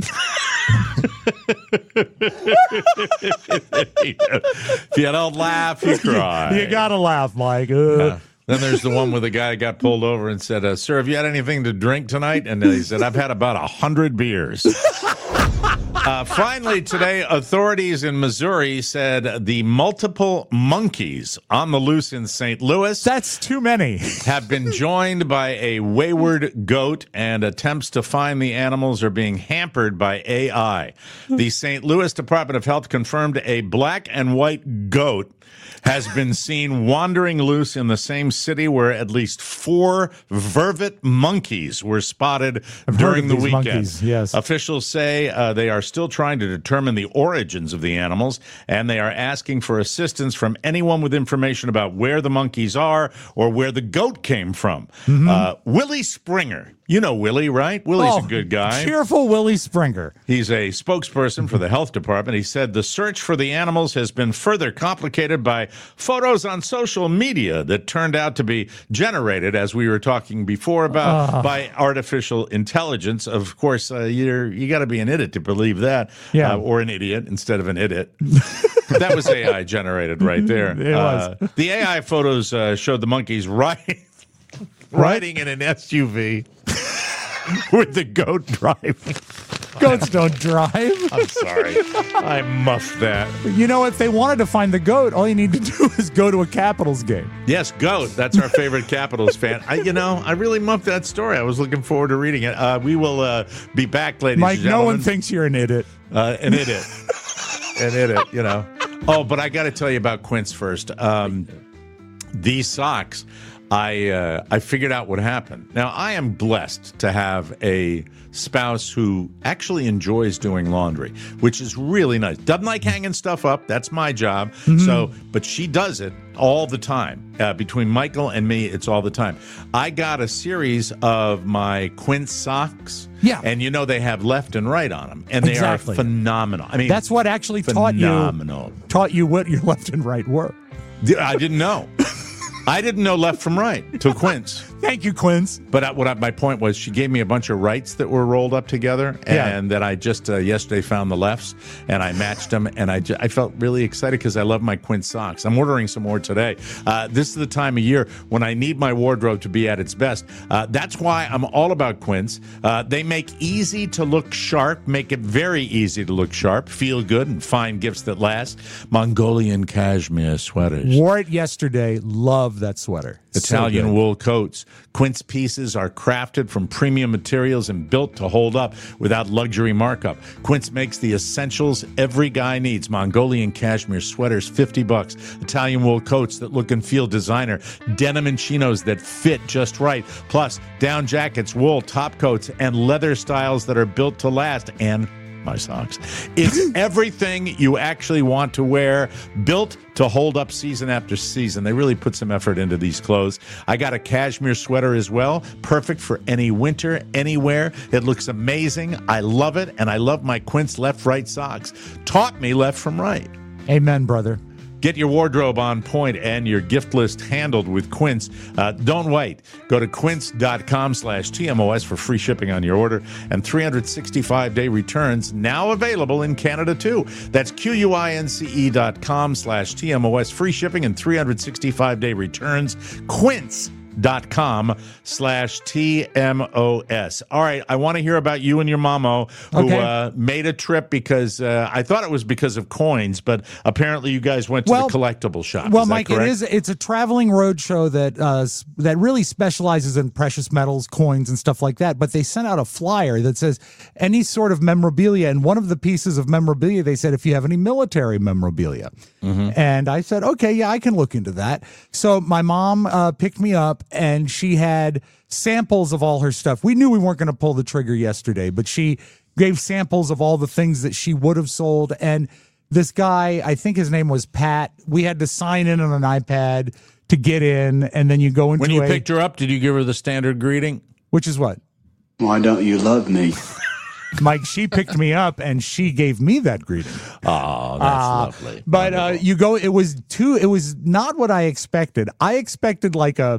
If you don't laugh, you cry. You got to laugh, Mike. Yeah. Then there's the one where the guy got pulled over and said, sir, have you had anything to drink tonight? And he said, I've had about 100 beers. Finally, today, authorities in Missouri said the multiple monkeys on the loose in St. Louis. That's too many. Have been joined by a wayward goat, and attempts to find the animals are being hampered by AI. The St. Louis Department of Health confirmed a black and white goat has been seen wandering loose in the same city where at least 4 vervet monkeys were spotted during the weekend. Monkeys, yes. Officials say they are still trying to determine the origins of the animals, and they are asking for assistance from anyone with information about where the monkeys are or where the goat came from. Willie Springer. You know Willie, right? Willie's a good guy. Cheerful Willie Springer. He's a spokesperson for the health department. He said the search for the animals has been further complicated by photos on social media that turned out to be generated, as we were talking before about, by artificial intelligence. Of course, you got to be an idiot to believe that, or an idiot instead of an idiot. That was AI generated right there. It was. The AI photos showed the monkeys riding in an SUV. With the goat driving. Goats don't drive. I'm sorry. I muffed that. You know, if they wanted to find the goat, all you need to do is go to a Capitals game. Yes, goat. That's our favorite Capitals fan. I really muffed that story. I was looking forward to reading it. We will be back, ladies Mike, and gentlemen. no one thinks you're an idiot. An idiot. An idiot, you know. Oh, but I got to tell you about Quince first. These socks I figured out what happened. Now, I am blessed to have a spouse who actually enjoys doing laundry, which is really nice. Doesn't like hanging stuff up. That's my job. But she does it all the time. Between Michael and me, it's all the time. I got a series of my Quince socks. Yeah. And they have left and right on them. And they are phenomenal. I mean, that's what actually taught you what your left and right were. I didn't know. I didn't know left from right till Quince. Thank you, Quince. But my point was, she gave me a bunch of rights that were rolled up together, and that I just yesterday found the lefts, and I matched them, and I felt really excited because I love my Quince socks. I'm ordering some more today. This is the time of year when I need my wardrobe to be at its best. That's why I'm all about Quince. They make easy to look sharp, make it very easy to look sharp, feel good, and find gifts that last. Mongolian cashmere sweaters. Wore it yesterday. Love that sweater. Italian wool coats. Quince pieces are crafted from premium materials and built to hold up without luxury markup. Quince makes the essentials every guy needs. Mongolian cashmere sweaters, $50. Italian wool coats that look and feel designer. Denim and chinos that fit just right. Plus, down jackets, wool, top coats, and leather styles that are built to last. And my socks. It's everything you actually want to wear, built to hold up season after season. They really put some effort into these clothes. I got a cashmere sweater as well, perfect for any winter, anywhere. It looks amazing. I love it, and I love my Quince left-right socks. Taught me left from right. Amen, brother. Get your wardrobe on point and your gift list handled with Quince. Don't wait. Go to quince.com/TMOS for free shipping on your order and 365-day returns now available in Canada too. That's QUINCE.com/TMOS. Free shipping and 365-day returns. Quince.com/TMOS. All right, I want to hear about you and your mamo who made a trip because I thought it was because of coins, but apparently you guys went to the collectible shop. Well, is that Mike, correct? it's a traveling road show that really specializes in precious metals, coins, and stuff like that. But they sent out a flyer that says any sort of memorabilia, and one of the pieces of memorabilia, they said, if you have any military memorabilia. And I said, okay, yeah, I can look into that. So my mom picked me up, and she had samples of all her stuff. We knew we weren't going to pull the trigger yesterday, but she gave samples of all the things that she would have sold. And this guy, I think his name was Pat, we had to sign in on an iPad to get in, and then you go into When you picked her up, did you give her the standard greeting? Which is what? Why don't you love me? Mike, she picked me up and she gave me that greeting. Oh, that's lovely. But you go, it was not what I expected. I expected like a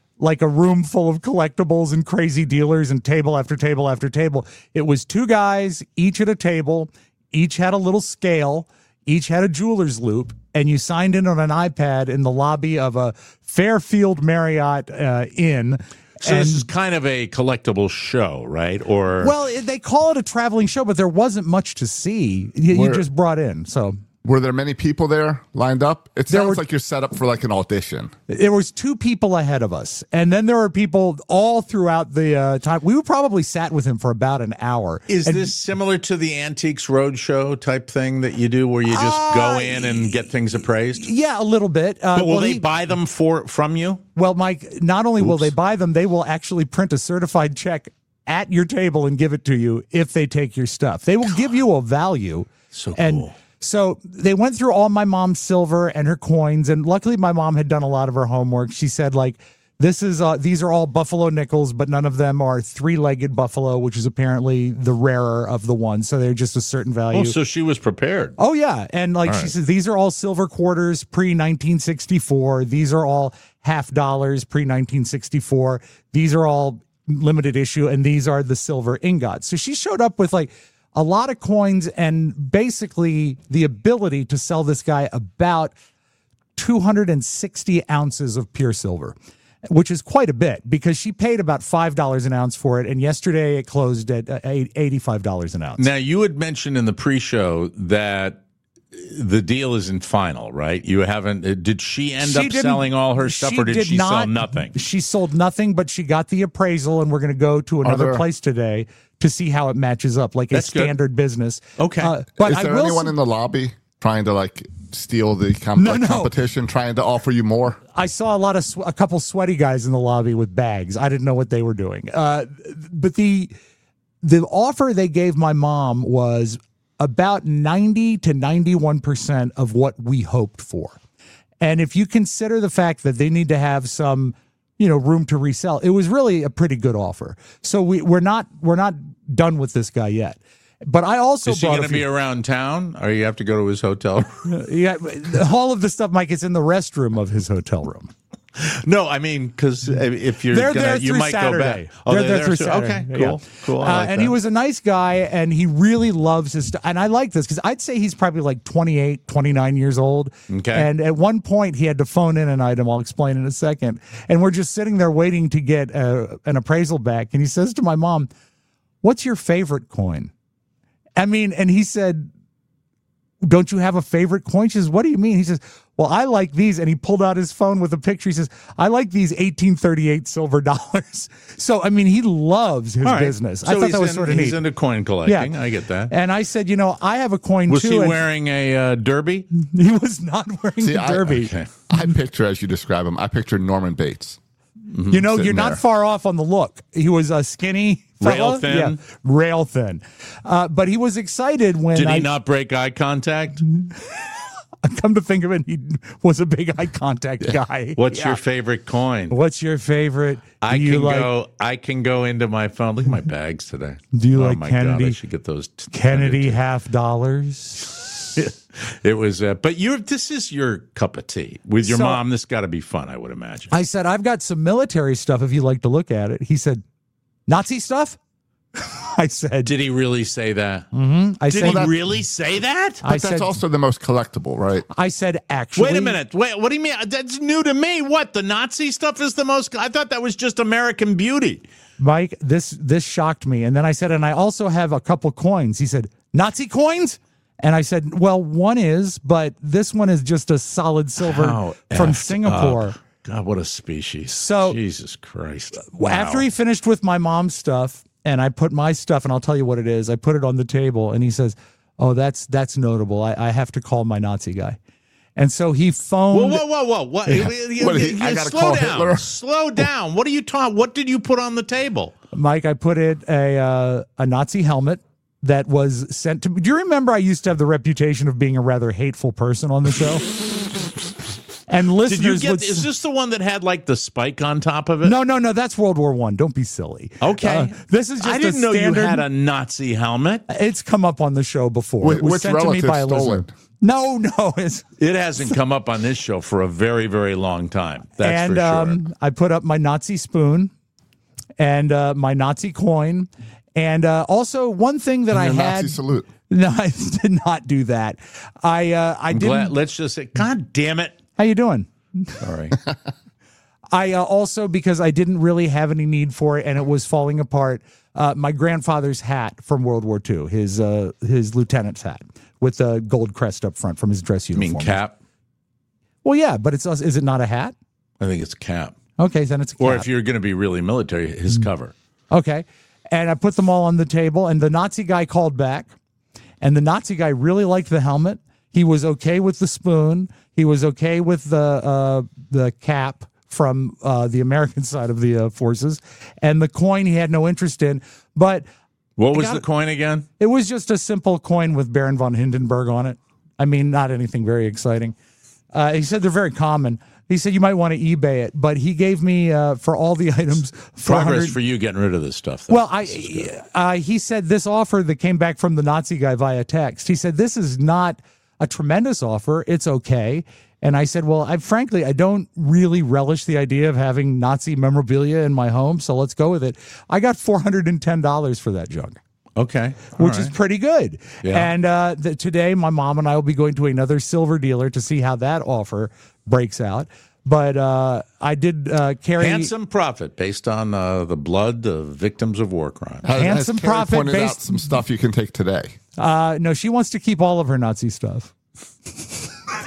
room full of collectibles and crazy dealers and table after table after table. It was two guys, each at a table, each had a little scale, each had a jeweler's loop, and you signed in on an iPad in the lobby of a Fairfield Marriott Inn. So this is kind of a collectible show, right? Or they call it a traveling show, but there wasn't much to see. You just brought in. So were there many people there lined up? It sounds like you're set up for like an audition. There was two people ahead of us, and then there were people all throughout the time. We probably sat with him for about an hour. Is this similar to the Antiques Roadshow type thing that you do, where you just go in and get things appraised? Yeah, a little bit. But will they buy them from you? Well, Mike, not only will they buy them, they will actually print a certified check at your table and give it to you if they take your stuff. They will give you a value. So cool. And so they went through all my mom's silver and her coins, and luckily my mom had done a lot of her homework. She said, like, these are all buffalo nickels, but none of them are three-legged buffalo, which is apparently the rarer of the ones. So they're just a certain value. Oh, so she was prepared. Oh, yeah. And she says, these are all silver quarters pre-1964. These are all $50 pre-1964. These are all limited issue, and these are the silver ingots. So she showed up with like a lot of coins and basically the ability to sell this guy about 260 ounces of pure silver, which is quite a bit because she paid about $5 an ounce for it. And yesterday it closed at $85 an ounce. Now, you had mentioned in the pre-show that the deal isn't final, right? You haven't. Did she end up selling all her stuff, or did she sell nothing? She sold nothing, but she got the appraisal, and we're going to go to another place today to see how it matches up, like a standard business. Okay. But is there anyone in the lobby trying to like steal the No. competition, trying to offer you more? I saw a couple sweaty guys in the lobby with bags. I didn't know what they were doing. But the offer they gave my mom was about 90 to 91% of what we hoped for. And if you consider the fact that they need to have some, room to resell, it was really a pretty good offer. So we're not done with this guy yet. But I also is he going to be around town, or you have to go to his hotel room? Yeah, all of the stuff, Mike, is in the restroom of his hotel room. No, I mean, because if you're they're gonna, there you through might Saturday. go back. Oh, they're there through Saturday. Okay, cool, cool. I like and that. he was a nice guy, and he really loves his stuff. And I like this because I'd say he's probably like 28, 29 years old. Okay. And at one point, he had to phone in an item. I'll explain in a second. And we're just sitting there waiting to get an appraisal back. And he says to my mom, "What's your favorite coin?" I mean, and he said, "Don't you have a favorite coin?" She says, "What do you mean?" He says, "Well, I like these." And he pulled out his phone with a picture. He says, "I like these 1838 silver dollars." So, I mean, he loves his business. I thought that was sort of neat. He's into coin collecting. Yeah. I get that. And I said, I have a coin Was too. he And wearing a derby? He was not wearing the derby. I picture, as you describe him, I picture Norman Bates. You're Sitting not there. far off on the look. He was a skinny fella. Rail thin? Yeah, rail thin. But he was excited when Did he not break eye contact? come to think of it, he was a big eye contact guy. What's Yeah. your favorite coin? What's your favorite? I Do you can go into my phone. Look at my bags today. Do you oh like my Kennedy? God, I should get those. Kennedy $50. It was, but this is your cup of tea with your So- mom. This got to be fun, I would imagine. I said, I've got some military stuff if you like to look at it. He said, Nazi stuff? I said, Did he really say that? I Did said, he really say that? I But that's said, also the most collectible, right? I said, actually. Wait a minute. Wait, what do you mean? That's new to me. What, the Nazi stuff is the most? I thought that was just American Beauty. Mike, this shocked me. And then I said, and I also have a couple coins. He said, Nazi coins? And I said, well, one is, but this one is just a solid silver How from effed Singapore. up. God, what a species. So- Jesus Christ. Wow. After he finished with my mom's stuff, and I put my stuff, and I'll tell you what it is. I put it on the table, and he says, "Oh, that's notable. I have to call my Nazi guy." And so he phoned. Whoa. What? What, I gotta slow call down. Hitler? Slow down. What are you talking? What did you put on the table? Mike, I put it a Nazi helmet that was sent to me. Do you remember I used to have the reputation of being a rather hateful person on the show? And Did you listeners get? would. Is this the one that had like the spike on top of it? No, that's World War I. Don't be silly. Okay. This is just I didn't know standard, you had a Nazi helmet. It's come up on the show before. Which It was sent to me relative by a stole listener. it? No, it's It hasn't come up on this show for a very, very long time. That's and for sure. I put up my Nazi spoon and my Nazi coin, and also one thing that I Your had. Nazi salute. No, I did not do that. I I'm didn't. glad. Let's just say, God damn it. How you doing? Sorry. I also, because I didn't really have any need for it and it was falling apart, my grandfather's hat from World War II, his lieutenant's hat with the gold crest up front from his dress You uniform. mean cap? Well, yeah, but is it not a hat? I think it's cap. Okay, then it's a cap. Or if you're going to be really military, his cover. Okay. And I put them all on the table, and the Nazi guy called back, and the Nazi guy really liked the helmet. He was okay with the spoon. He was okay with the cap from the American side of the forces, and the coin he had no interest in. But What was the coin again? it was just a simple coin with Baron von Hindenburg on it. I mean, not anything very exciting. He said they're very common. He said you might want to eBay it, but he gave me for all the items Progress 400 for you getting rid of this stuff. Though. Well, he said this offer that came back from the Nazi guy via text. He said this is not a tremendous offer. It's okay. And I said, well, frankly, I don't really relish the idea of having Nazi memorabilia in my home, so let's go with it. I got $410 for that junk. Okay. Which is pretty good. Yeah. And today, my mom and I will be going to another silver dealer to see how that offer breaks out. But I did carry handsome profit based on the blood of victims of war crimes. Handsome Has Carrie profit pointed out based- some stuff you can take today. no, she wants to keep all of her Nazi stuff.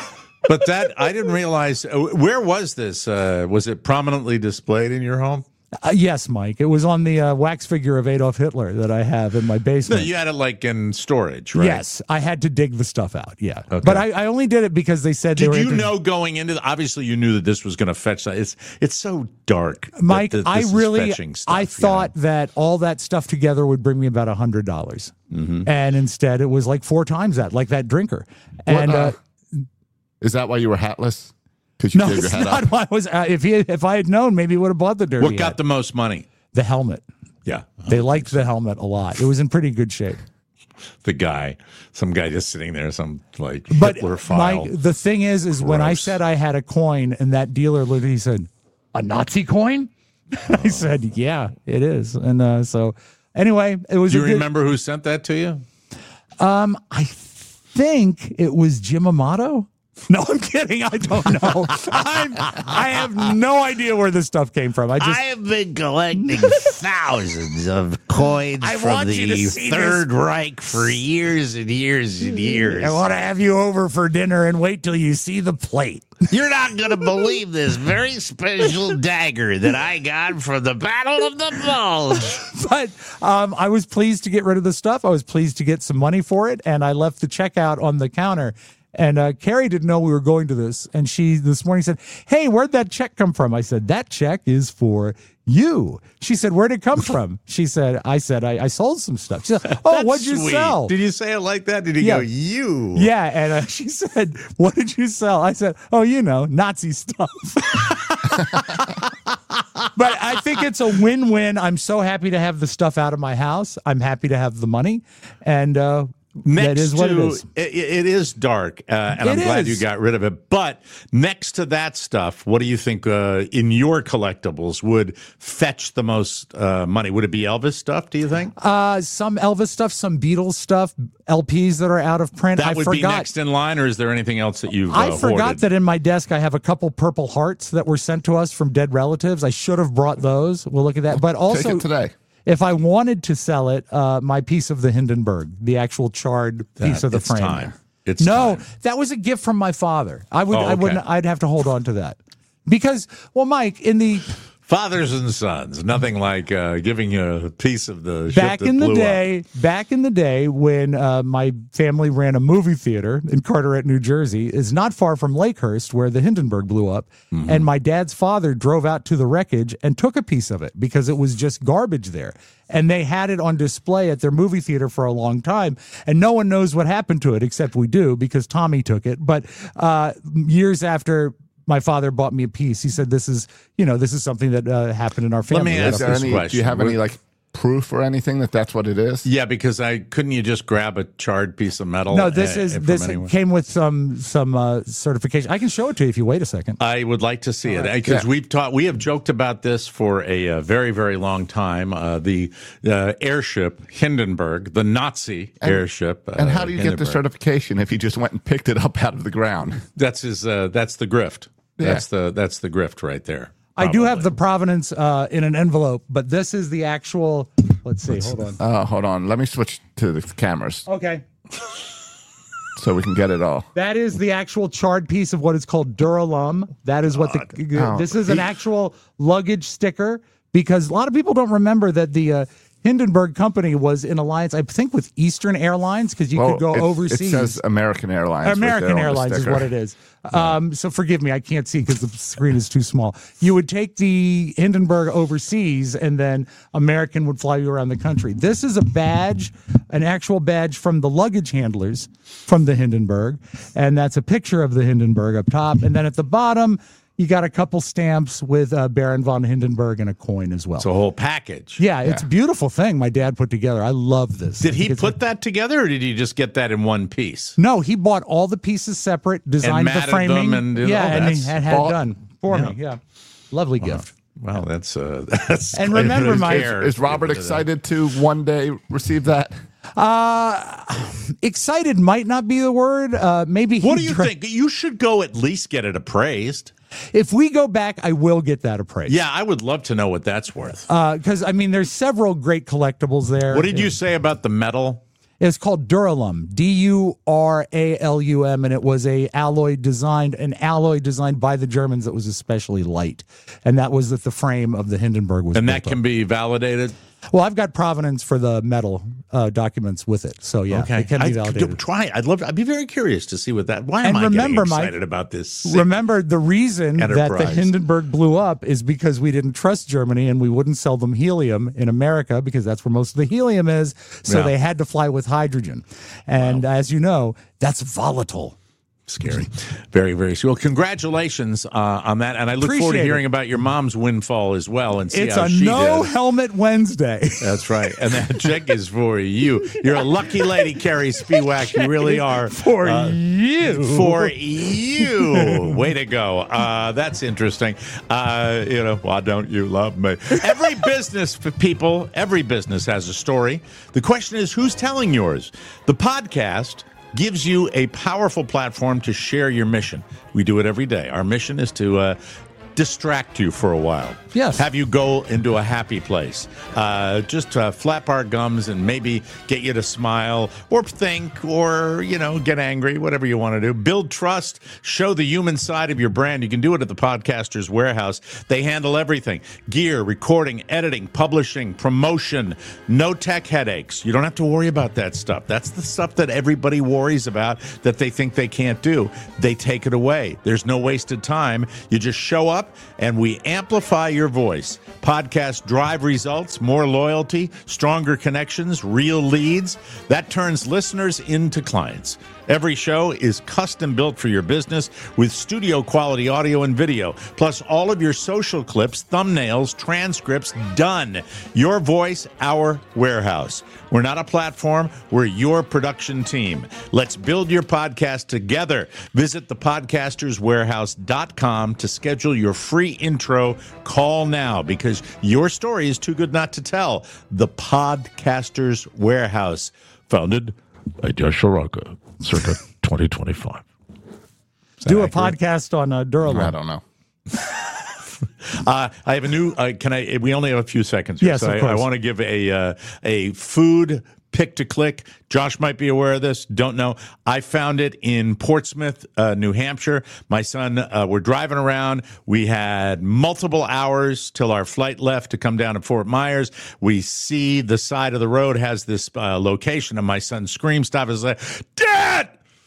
But that I didn't realize. Where was this? Was it prominently displayed in your home? Yes, Mike. It was on the wax figure of Adolf Hitler that I have in my No, basement. you had it like in storage, right? Yes, I had to dig the stuff out. Yeah, Okay. but I only did it because they said they Did were you know going into obviously you knew that this was going to fetch that. It's so dark, that Mike, this I is really, fetching stuff, I you thought know? that all that stuff together would bring me about $100, and instead it was like 4 times that, like that drinker. And Is that why you were hatless? Because you no, gave your it's head not up? why I was. If I had known, maybe he would have bought the derby. What got hat. the most money? The helmet? Yeah, They liked the helmet a lot. It was in pretty good shape. some guy just sitting there, some like But Hitler file. Mike, the thing is when I Gross. said I had a coin, and that dealer looked, he said, "A Nazi coin?" I said, "Yeah, it is." And so, anyway, it was. Do you a good- remember who sent that to you? I think it was Jim Amato. No, I'm kidding. I don't know. I have no idea where this stuff came from. I have been collecting thousands of coins from the Third Reich for years and years and years. I want to have you over for dinner and wait till you see the plate. You're not going to believe this very special dagger that I got from the Battle of the Bulge. But I was pleased to get rid of the stuff. I was pleased to get some money for it, and I left the checkout on the counter. And Carrie didn't know we were going to this, and she this morning said, "Hey, where'd that check come from?" I said, "That check is for you." She said, "Where'd it come from?" She said, I sold some stuff." She said, "Oh, what'd you Sweet. sell?" Did you say it like that? Did he Yeah. go, you? Yeah, and she said, "What did you sell?" I said, "Oh, Nazi stuff." But I think it's a win-win. I'm so happy to have the stuff out of my house. I'm happy to have the money, and that is what it is. It is dark, and I'm glad you got rid of it. But next to that stuff, what do you think in your collectibles would fetch the most money? Would it be Elvis stuff, do you think? Some Elvis stuff, some Beatles stuff, LPs that are out of print. That I would forgot. be next in line, or is there anything else that you've I forgot hoarded? that in my desk I have a couple Purple Hearts that were sent to us from dead relatives. I should have brought those. We'll look at that. But also Take it today. If I wanted to sell it, my piece of the Hindenburg, the actual charred piece of the it's frame. time. It's no, time. that was a gift from my father. I Oh, okay. wouldn't. I'd have to hold on to that because, well, Mike, in the Fathers and sons, nothing like giving you a piece of the ship back that in the blew day when my family ran a movie theater in Carteret, New Jersey, is not far from Lakehurst where the Hindenburg blew up, Mm-hmm. and my dad's father drove out to the wreckage and took a piece of it because it was just garbage there, and they had it on display at their movie theater for a long time, and no one knows what happened to it except we do because Tommy took it. But years after my father bought me a piece, he said, "This is something that happened in our family." me ask Is there this any, question. do you have any like proof or anything that that's what it is? Yeah, because couldn't you just grab a charred piece of metal? No, this from anywhere? came with some certification. I can show it to you if you wait a second. I would like to see it because we have joked about this for a very, very long time. The airship Hindenburg, the Nazi airship. And how do you get the Hindenburg. certification if he just went and picked it up out of the ground? That's his. That's the grift. Yeah. That's the grift right there. I do have probably. the provenance in an envelope, but this is the actual. Let's see. Hold on. Hold on. Let me switch to the cameras Okay. so we can get it all. That is the actual charred piece of what is called Duralum. That is what this is an actual luggage sticker because a lot of people don't remember that the Hindenburg company was in alliance, I think, with Eastern Airlines because you could go overseas. It says American Airlines. right there American on the Airlines is sticker. what it is. So forgive me, I can't see because the screen is too small. You would take the Hindenburg overseas, and then American would fly you around the country. This is a badge, an actual badge from the luggage handlers from the Hindenburg, and that's a picture of the Hindenburg up top, and then at the bottom. You got a couple stamps with Baron von Hindenburg and a coin as well. It's a whole package. Yeah, it's a beautiful thing my dad put together. I love this. Did I he think it's- put that together, or did he just get that in one piece? No, he bought all the pieces separate, designed the matted framing, them and did- yeah, oh, and he that's had it bought- done for me. Yeah, lovely gift. Well, that's that's. And quite a remember, bit of Mike- care. Is Robert excited to one day receive that? Excited might not be the word. Maybe. What do you think? You should go at least get it appraised. If we go back, I will get that appraised. Yeah, I would love to know what that's worth. Because I mean, there's several great collectibles there. What did you say about the metal? It's called Duralum, Duralum, and it was an alloy designed by the Germans that was especially light, and that was that the frame of the Hindenburg was. And that built can on. be validated. Well, I've got provenance for the metal documents with it, so yeah, it can be validated. Try it. I'd be very curious to see what that. Why am I getting excited about this? Remember, the reason that the enterprise. Hindenburg blew up is because we didn't trust Germany and we wouldn't sell them helium in America because that's where most of the helium is. So Yeah. they had to fly with hydrogen, and as you know, that's volatile. Scary. Very, very scary. Well, congratulations on that. And I look forward to Appreciate hearing it. about your mom's windfall as well and see It's how a she no did. helmet Wednesday. That's right. And that check is for you. You're a lucky lady, Carrie Spiewak. You really are. For you. For you. Way to go. That's interesting. Why don't you love me? Every business, people, every business has a story. The question is, who's telling yours? The podcast gives you a powerful platform to share your mission. We do it every day. Our mission is to distract you for a while. Yes. Have you go into a happy place. Just flap our gums and maybe get you to smile or think or, get angry, whatever you want to do. Build trust. Show the human side of your brand. You can do it at the Podcaster's Warehouse. They handle everything. Gear, recording, editing, publishing, promotion. No tech headaches. You don't have to worry about that stuff. That's the stuff that everybody worries about that they think they can't do. They take it away. There's no wasted time. You just show up and we amplify your voice. Podcasts drive results, more loyalty, stronger connections, real leads. That turns listeners into clients. Every show is custom built for your business with studio quality audio and video, plus all of your social clips, thumbnails, transcripts done. Your voice, our warehouse. We're not a platform, we're your production team. Let's build your podcast together. Visit thepodcasterswarehouse.com to schedule your free intro. Call now because your story is too good not to tell. The Podcasters Warehouse, founded by Josh Shiraka, circa 2025. Do a podcast on Duralum. I don't know. I have a new. We only have a few seconds here, Yes, so of course. I want to give a food pick to click. Josh might be aware of this. Don't know. I found it in Portsmouth, New Hampshire. My son, we're driving around. We had multiple hours till our flight left to come down to Fort Myers. We see the side of the road has this location, and my son screams, "Stop!" Is like, "Dad,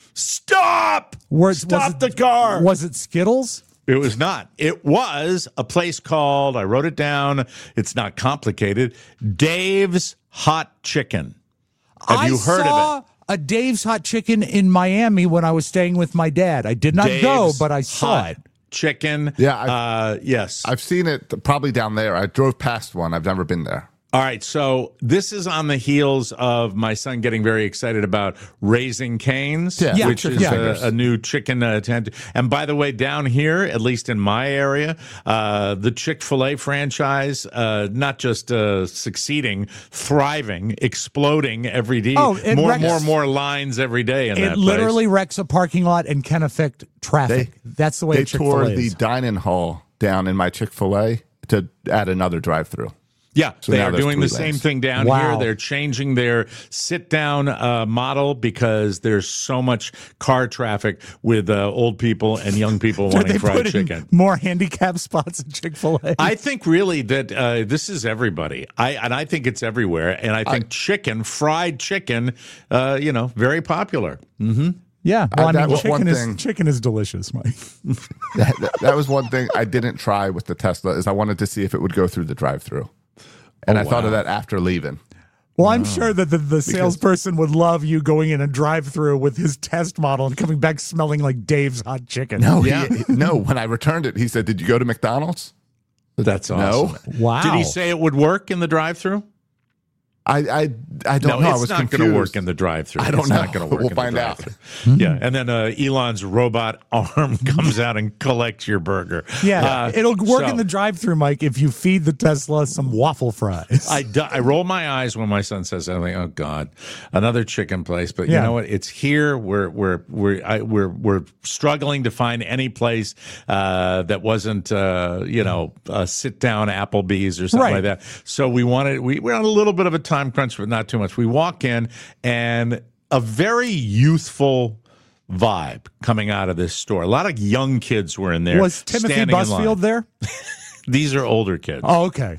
stop! Stop the car!" Was it Skittles? It was not. It was a place called, I wrote it down, it's not complicated, Dave's Hot Chicken. Have you heard I saw of it? a Dave's Hot Chicken in Miami when I was staying with my dad. I did not go, Dave's but I saw Hot it. Chicken. Yeah, yes. I've seen it probably down there. I drove past one. I've never been there. All right, so this is on the heels of my son getting very excited about Raising Cane's, Yeah. which is Yeah. a new chicken tent. And by the way, down here, at least in my area, the Chick-fil-A franchise, not just succeeding, thriving, exploding every day. Oh, it wrecks- more lines every day in that It place. literally wrecks a parking lot and can affect traffic. That's the way They Chick-fil-A tore is. the dining hall down in my Chick-fil-A to add another drive-through. Yeah, So they now are there's doing the 3 same lanes. thing down Wow. here. They're changing their sit-down model because there's so much car traffic with old people and young people Did wanting they fried put in chicken. more handicap spots at Chick-fil-A? I think really that this is everybody. I think it's everywhere, and I think fried chicken, very popular. Yeah, well, that was one chicken is thing. chicken is delicious, Mike. That was one thing I didn't try with the Tesla is I wanted to see if it would go through the drive-through. And I thought of that after leaving. Well, I'm sure that the salesperson would love you going in a drive-through with his test model and coming back smelling like Dave's Hot Chicken. No, Yeah. no. When I returned it, he said, "Did you go to McDonald's?" That's awesome. No. Wow. Did he say it would work in the drive-through? I don't No, know. I it's was not confused. going to work in the drive-through. I don't It's know. not going to work. We'll in find the out. drive-through. Yeah, and then Elon's robot arm comes out and collects your burger. Yeah, it'll work so- in the drive-through, Mike, if you feed the Tesla some waffle fries. I roll my eyes when my son says that. I'm like, oh God, another chicken place. But Yeah. you know what? It's here. We're struggling to find any place that wasn't a sit down Applebee's or something Right. like that. So we're on a little bit of a time time crunch, but not too much. We walk in, and a very youthful vibe coming out of this store. A lot of young kids were in there. Was Timothy Busfield there? These are older kids. Oh, okay.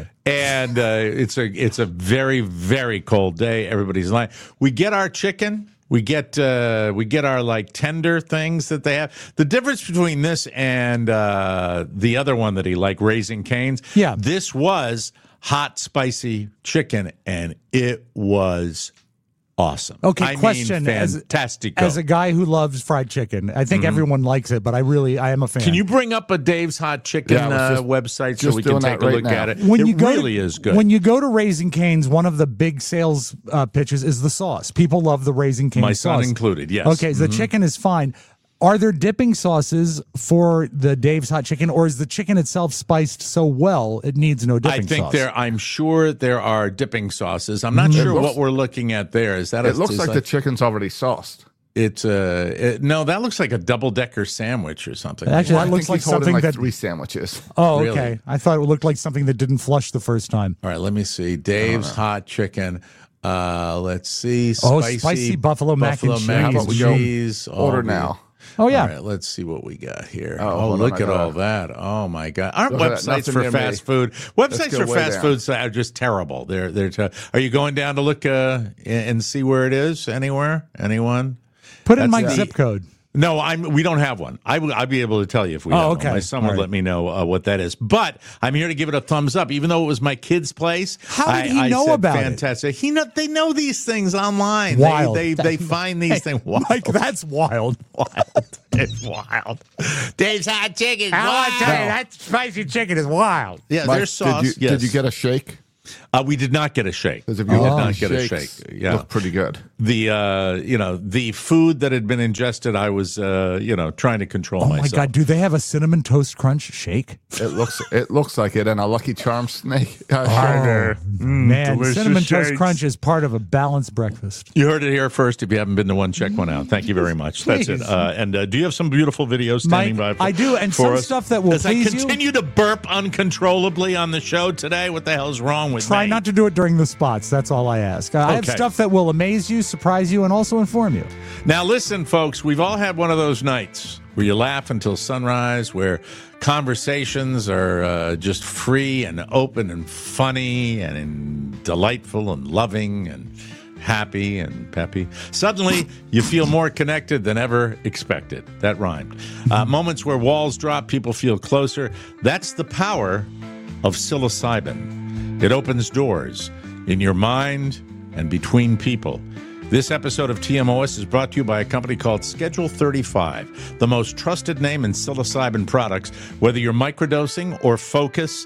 And it's a very, very cold day. Everybody's lying. We get our chicken. We get our like tender things that they have. The difference between this and the other one that he liked, Raising Cane's. Yeah. This was hot, spicy chicken, and it was awesome. Okay, question. Fantastic. As a guy who loves fried chicken, I think everyone likes it, but I am a fan. Can you bring up a Dave's Hot Chicken website so we can take a look at it? It really is good. When you go to Raising Cane's, one of the big sales pitches is the sauce. People love the Raising Cane's sauce. My son included, yes. Okay, so the chicken is fine. Are there dipping sauces for the Dave's Hot Chicken, or is the chicken itself spiced so well it needs no dipping sauce? I'm sure there are dipping sauces. I'm not sure what we're looking at there. Is that? It looks like the chicken's already sauced. It's no, that looks like a double-decker sandwich or something. Actually, that looks like something that 3 sandwiches. Oh, Really? okay. I thought it looked like something that didn't flush the first time. All right, let me see. Dave's Hot Chicken. Let's see. Spicy buffalo mac and cheese. How about we go cheese. order now? Oh, yeah. All right, let's see what we got here. Oh, look at all that. Oh, my God. Aren't Look at that. websites Nothing for near fast me. food? Websites go for way fast down. foods are just terrible. Are you going down to look and see where it is anywhere? Anyone? Put in my That's zip code. No, we don't have one. I'd be able to tell you if we have okay. one. My son would All right. let me know what that is. But I'm here to give it a thumbs up, even though it was my kid's place. How did he know said, about it? fantastic. They know these things online. Wild. They find these things wild. Mike, that's wild. It's wild. Dave's Hot Chicken. I tell you, that spicy chicken is wild. Yeah, Mike, there's sauce. Did you get a shake? We did not get a shake. Because if We you did want not get a shakes, shake. Yeah, look pretty good. The food that had been ingested, I was trying to control Oh, myself. my God. Do they have a Cinnamon Toast Crunch shake? It looks like it, and a Lucky Charms snake. Man, delicious Cinnamon Toast shakes. Crunch is part of a balanced breakfast. You heard it here first. If you haven't been to one, check one out. Thank you very much. That's it. Please. And do you have some beautiful videos standing Mike, by? I do, and for some us? stuff that will As please I you. continue to burp uncontrollably on the show today, what the hell is wrong with Try me? not to do it during the spots. That's all I ask. I have Okay. stuff that will amaze you, surprise you, and also inform you. Now, listen, folks, we've all had one of those nights where you laugh until sunrise, where conversations are just free and open and funny and delightful and loving and happy and peppy. Suddenly, you feel more connected than ever expected. That rhymed. Moments where walls drop, people feel closer. That's the power of psilocybin. It opens doors in your mind and between people. This episode of TMOS is brought to you by a company called Schedule 35, the most trusted name in psilocybin products. Whether you're microdosing or focus,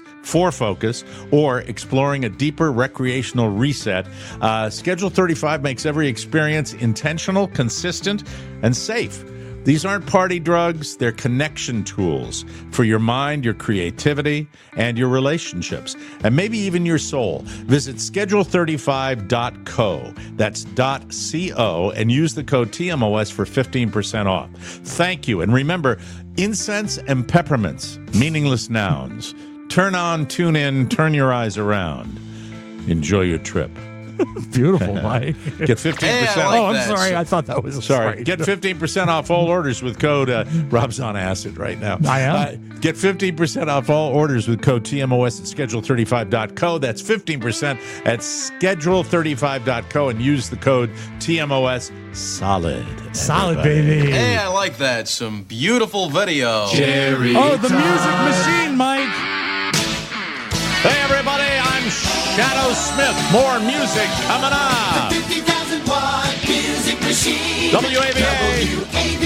or exploring a deeper recreational reset, Schedule 35 makes every experience intentional, consistent, and safe. These aren't party drugs, they're connection tools for your mind, your creativity, and your relationships, and maybe even your soul. Visit schedule35.co, that's .co, and use the code TMOS for 15% off. Thank you, and remember, incense and peppermints, meaningless nouns. Turn on, tune in, turn your eyes around. Enjoy your trip. Beautiful, Mike. Get 15% I'm sorry. I thought that was Sorry. Get 15% off all orders with code Rob's on acid right now. I am? Get 15% off all orders with code TMOS at schedule35.co. That's 15% at schedule35.co and use the code TMOS solid. Solid, everybody. baby. Hey, I like that. Some beautiful video. Jerry. Oh, the music machine, Mike. Hey, everybody. I'm Shadow Smith. More music coming up. 50,000-watt music machine. WAVA.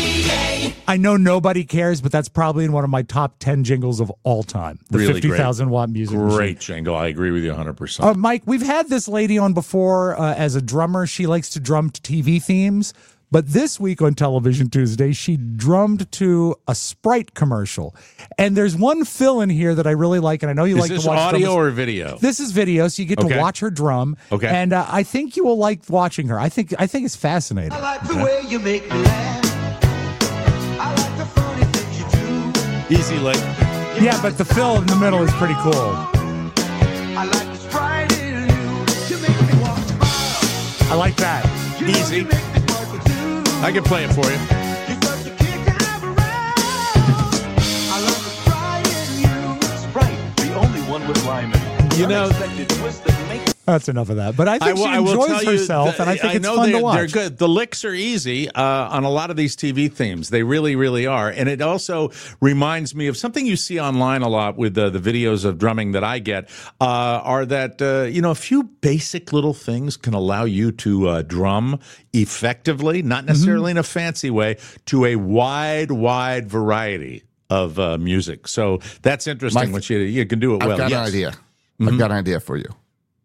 I know nobody cares, but that's probably in one of my top 10 jingles of all time. The Really 50,000 watt music Great machine. jingle. I agree with you 100%. Mike, we've had this lady on before as a drummer. She likes to drum to TV themes. But this week on Television Tuesday, she drummed to a Sprite commercial. And there's one fill in here that I really like, and I know you Is like this to watch audio drums. or video? This is video, so you get Okay. to watch her drum. Okay. And I think you will like watching her. I think it's fascinating. I like the way you make me laugh. I like the funny things you do. Easy lick. Yeah, but the fill in the middle is pretty cool. I like the Sprite in you. You make me I like that. Easy. I can play it for you. You know, That's enough of that. But I think she will enjoys tell you herself, and I think it's fun to watch. They're good. The licks are easy on a lot of these TV themes. They really, really are. And it also reminds me of something you see online a lot with the videos of drumming that I get, are that, a few basic little things can allow you to drum effectively, not necessarily in a fancy way, to a wide variety of music. So that's interesting. Mike, you can do it well. I've got an idea. I've got an idea for you.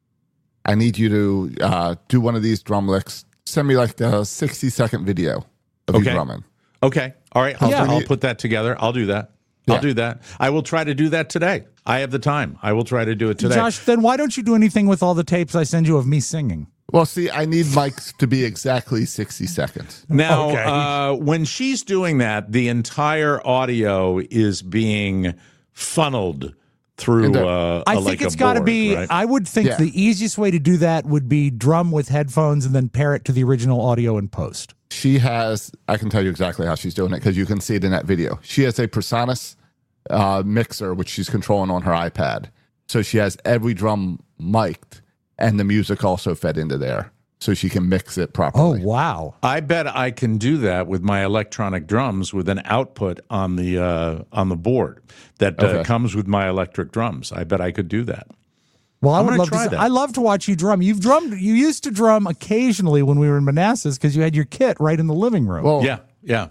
I need you to do one of these drum licks. Send me like a 60-second video of you drumming. Okay. All right. I'll put that together. I'll do that. I'll do that. I will try to do that today. I have the time. I will try to do it today. Josh, then why don't you do anything with all the tapes I send you of me singing? Well, see, I need Mike's to be exactly 60 seconds. Now, when she's doing that, the entire audio is being funneled through I think it's got to be, right? I would think the easiest way to do that would be drum with headphones and then pair it to the original audio in post. She has, I can tell you exactly how she's doing it because you can see it in that video. She has a Presonus mixer, which she's controlling on her iPad. So she has every drum mic'd and the music also fed into there so she can mix it properly. Oh, wow. I bet I can do that with my electronic drums with an output on the board that comes with my electric drums. I bet I could do that. Well, I would love try to. that. I love to watch you drum. You used to drum occasionally when we were in Manassas because you had your kit right in the living room. Well, yeah.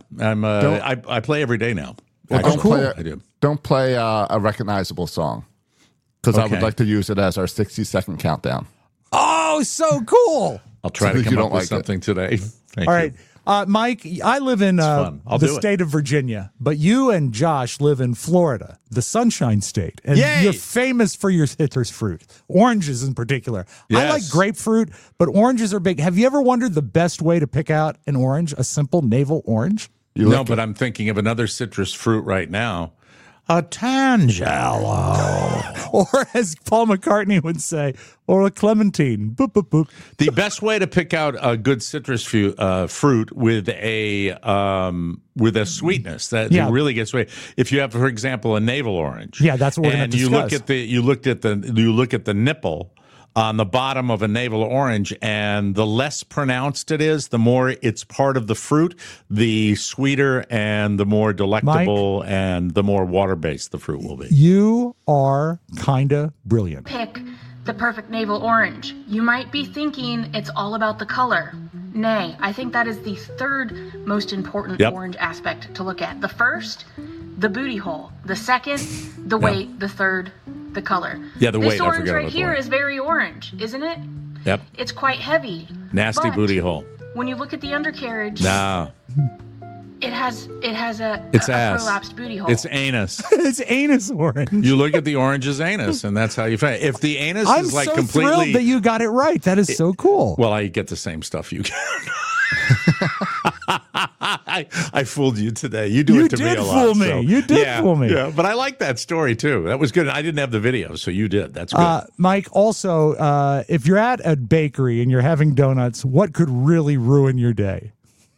I play every day now. Well, I do. Don't play a recognizable song because I would like to use it as our 60-second countdown. Oh, so cool. I'll try to come up with something today. Thank All you. right. Mike, I live in the state of Virginia, but you and Josh live in Florida, the Sunshine State. And you're famous for your citrus fruit, oranges in particular. Yes. I like grapefruit, but oranges are big. Have you ever wondered the best way to pick out an orange, a simple navel orange? No, but I'm thinking of another citrus fruit right now. A Tangelo. Or as Paul McCartney would say, or a clementine. Boop, boop, boop. The best way to pick out a good citrus fruit with a sweetness that really gets sweet. If you have, for example, a navel orange. Yeah, that's what we're going to discuss. You look at the nipple on the bottom of a navel orange, and the less pronounced it is, the more it's part of the fruit, the sweeter and the more delectable and the more water-based the fruit will be. You are kind of brilliant. Pick the perfect navel orange. You might be thinking it's all about the color. Nay, I think that is the third most important orange aspect to look at. The first, the booty hole. The second, the weight. The third, the color. Yeah, the weight. This orange right here is very orange, isn't it? Yep. It's quite heavy. Nasty booty hole. When you look at the undercarriage, it has a prolapsed booty hole. It's anus. It's anus orange. You look at the orange as anus, and that's how you find it. If the anus is like completely, thrilled that you got it right. That is so cool. Well, I get the same stuff you get. I fooled you today. You do it to me a lot. You did fool me. Yeah, but I like that story too. That was good. I didn't have the video, so you did. That's good. Mike, also, if you're at a bakery and you're having donuts, what could really ruin your day?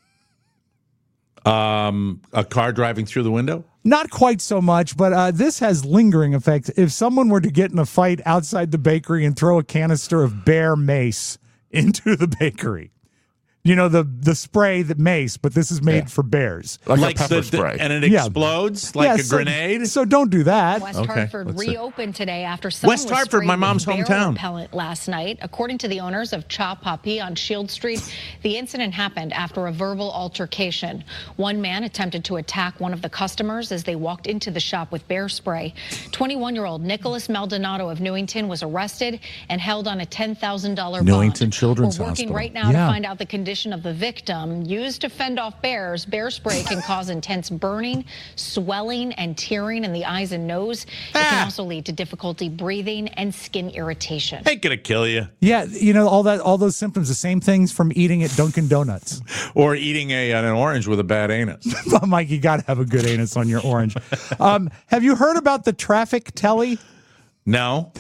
A car driving through the window? Not quite so much, but this has lingering effects. If someone were to get in a fight outside the bakery and throw a canister of bear mace into the bakery. You know, the spray that mace, but this is made for bears. Like a pepper spray. And it explodes like a grenade? So don't do that. West Hartford reopened today after someone West Hartford, my mom's hometown. Repellent last night. According to the owners of Cha Papi on Shield Street, the incident happened after a verbal altercation. One man attempted to attack one of the customers as they walked into the shop with bear spray. 21-year-old Nicholas Maldonado of Newington was arrested and held on a $10,000 bond. Newington Children's We're working Hospital. right now to find out the condition of the victim. Used to fend off bears, bear spray can cause intense burning, swelling, and tearing in the eyes and nose. It can also lead to difficulty breathing and skin irritation. Ain't gonna kill you. Yeah, you know, all those symptoms, the same things from eating at Dunkin' Donuts. Or eating an orange with a bad anus. Mike, you got to have a good anus on your orange. Have you heard about the traffic telly? No.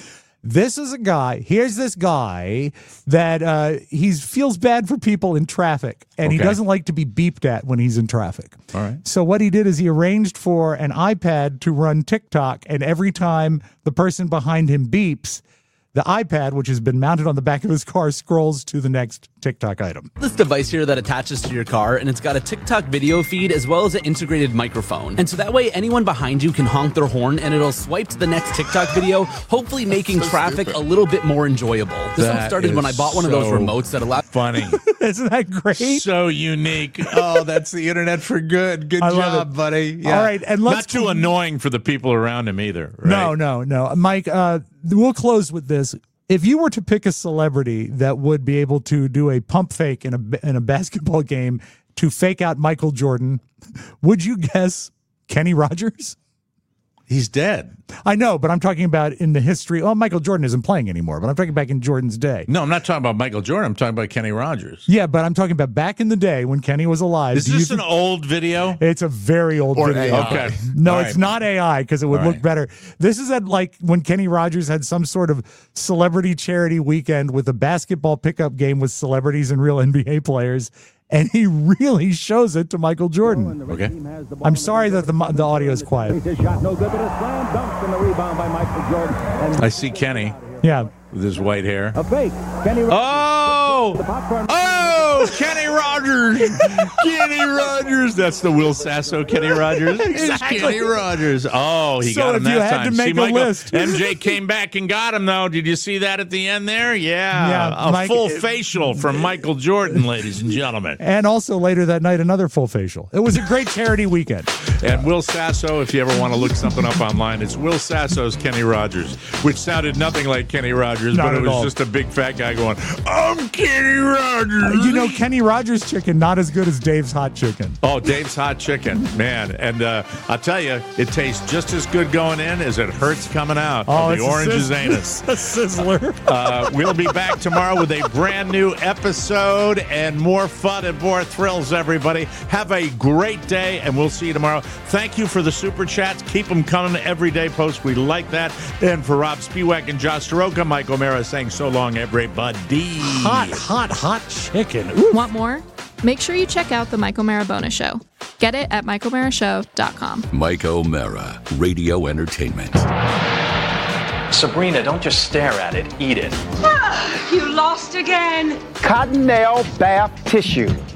This is a guy. Here's this guy that he feels bad for people in traffic, and he doesn't like to be beeped at when he's in traffic. All right. So what he did is he arranged for an iPad to run TikTok, and every time the person behind him beeps, the iPad, which has been mounted on the back of his car, scrolls to the next TikTok item. This device here that attaches to your car, and it's got a TikTok video feed as well as an integrated microphone. And so that way anyone behind you can honk their horn and it'll swipe to the next TikTok video, hopefully making traffic a little bit more enjoyable. This one started when I bought one of those remotes that allowed... Funny. Isn't that great? So unique. Oh, that's the internet for good. Good job, buddy. Yeah. All right, and not too annoying for the people around him either. Right? No. Mike, we'll close with this. If you were to pick a celebrity that would be able to do a pump fake in a basketball game to fake out Michael Jordan, would you guess Kenny Rogers? He's dead. I know, but I'm talking about in the history. Oh, Michael Jordan isn't playing anymore, but I'm talking back in Jordan's day. No, I'm not talking about Michael Jordan. I'm talking about Kenny Rogers. Yeah, but I'm talking about back in the day when Kenny was alive. Is this an old video? It's a very old video. AI. Okay. No, it's not AI because it would look better. This is at like when Kenny Rogers had some sort of celebrity charity weekend with a basketball pickup game with celebrities and real NBA players. And he really shows it to Michael Jordan. Okay. I'm sorry that the audio is quiet. I see Kenny. Yeah. With his white hair. A fake. Kenny Kenny Rogers. Kenny Rogers. That's the Will Sasso Kenny Rogers. Exactly. Kenny Rogers. Oh, he got him that if you had time. to make a list. MJ came back and got him, though. Did you see that at the end there? Yeah. A full facial from Michael Jordan, ladies and gentlemen. And also later that night, another full facial. It was a great charity weekend. And Will Sasso, if you ever want to look something up online, it's Will Sasso's Kenny Rogers, which sounded nothing like Kenny Rogers, but it was just a big fat guy going, I'm Kenny Rogers. You know, Kenny Rogers chicken, not as good as Dave's hot chicken. Oh, Dave's hot chicken, man. And I'll tell you, it tastes just as good going in as it hurts coming out of the orange's anus. A sizzler. We'll be back tomorrow with a brand new episode and more fun and more thrills, everybody. Have a great day, and we'll see you tomorrow. Thank you for the super chats. Keep them coming every day post. We like that. And for Rob Spiewak and Josh Soroka, Mike O'Mara saying so long, everybody. Hot chicken. Ooh. Want more? Make sure you check out the Mike O'Mara Bonus Show. Get it at MikeO'MaraShow.com. Mike O'Mara, Radio Entertainment. Sabrina, don't just stare at it. Eat it. You lost again. Cotton nail bath tissue.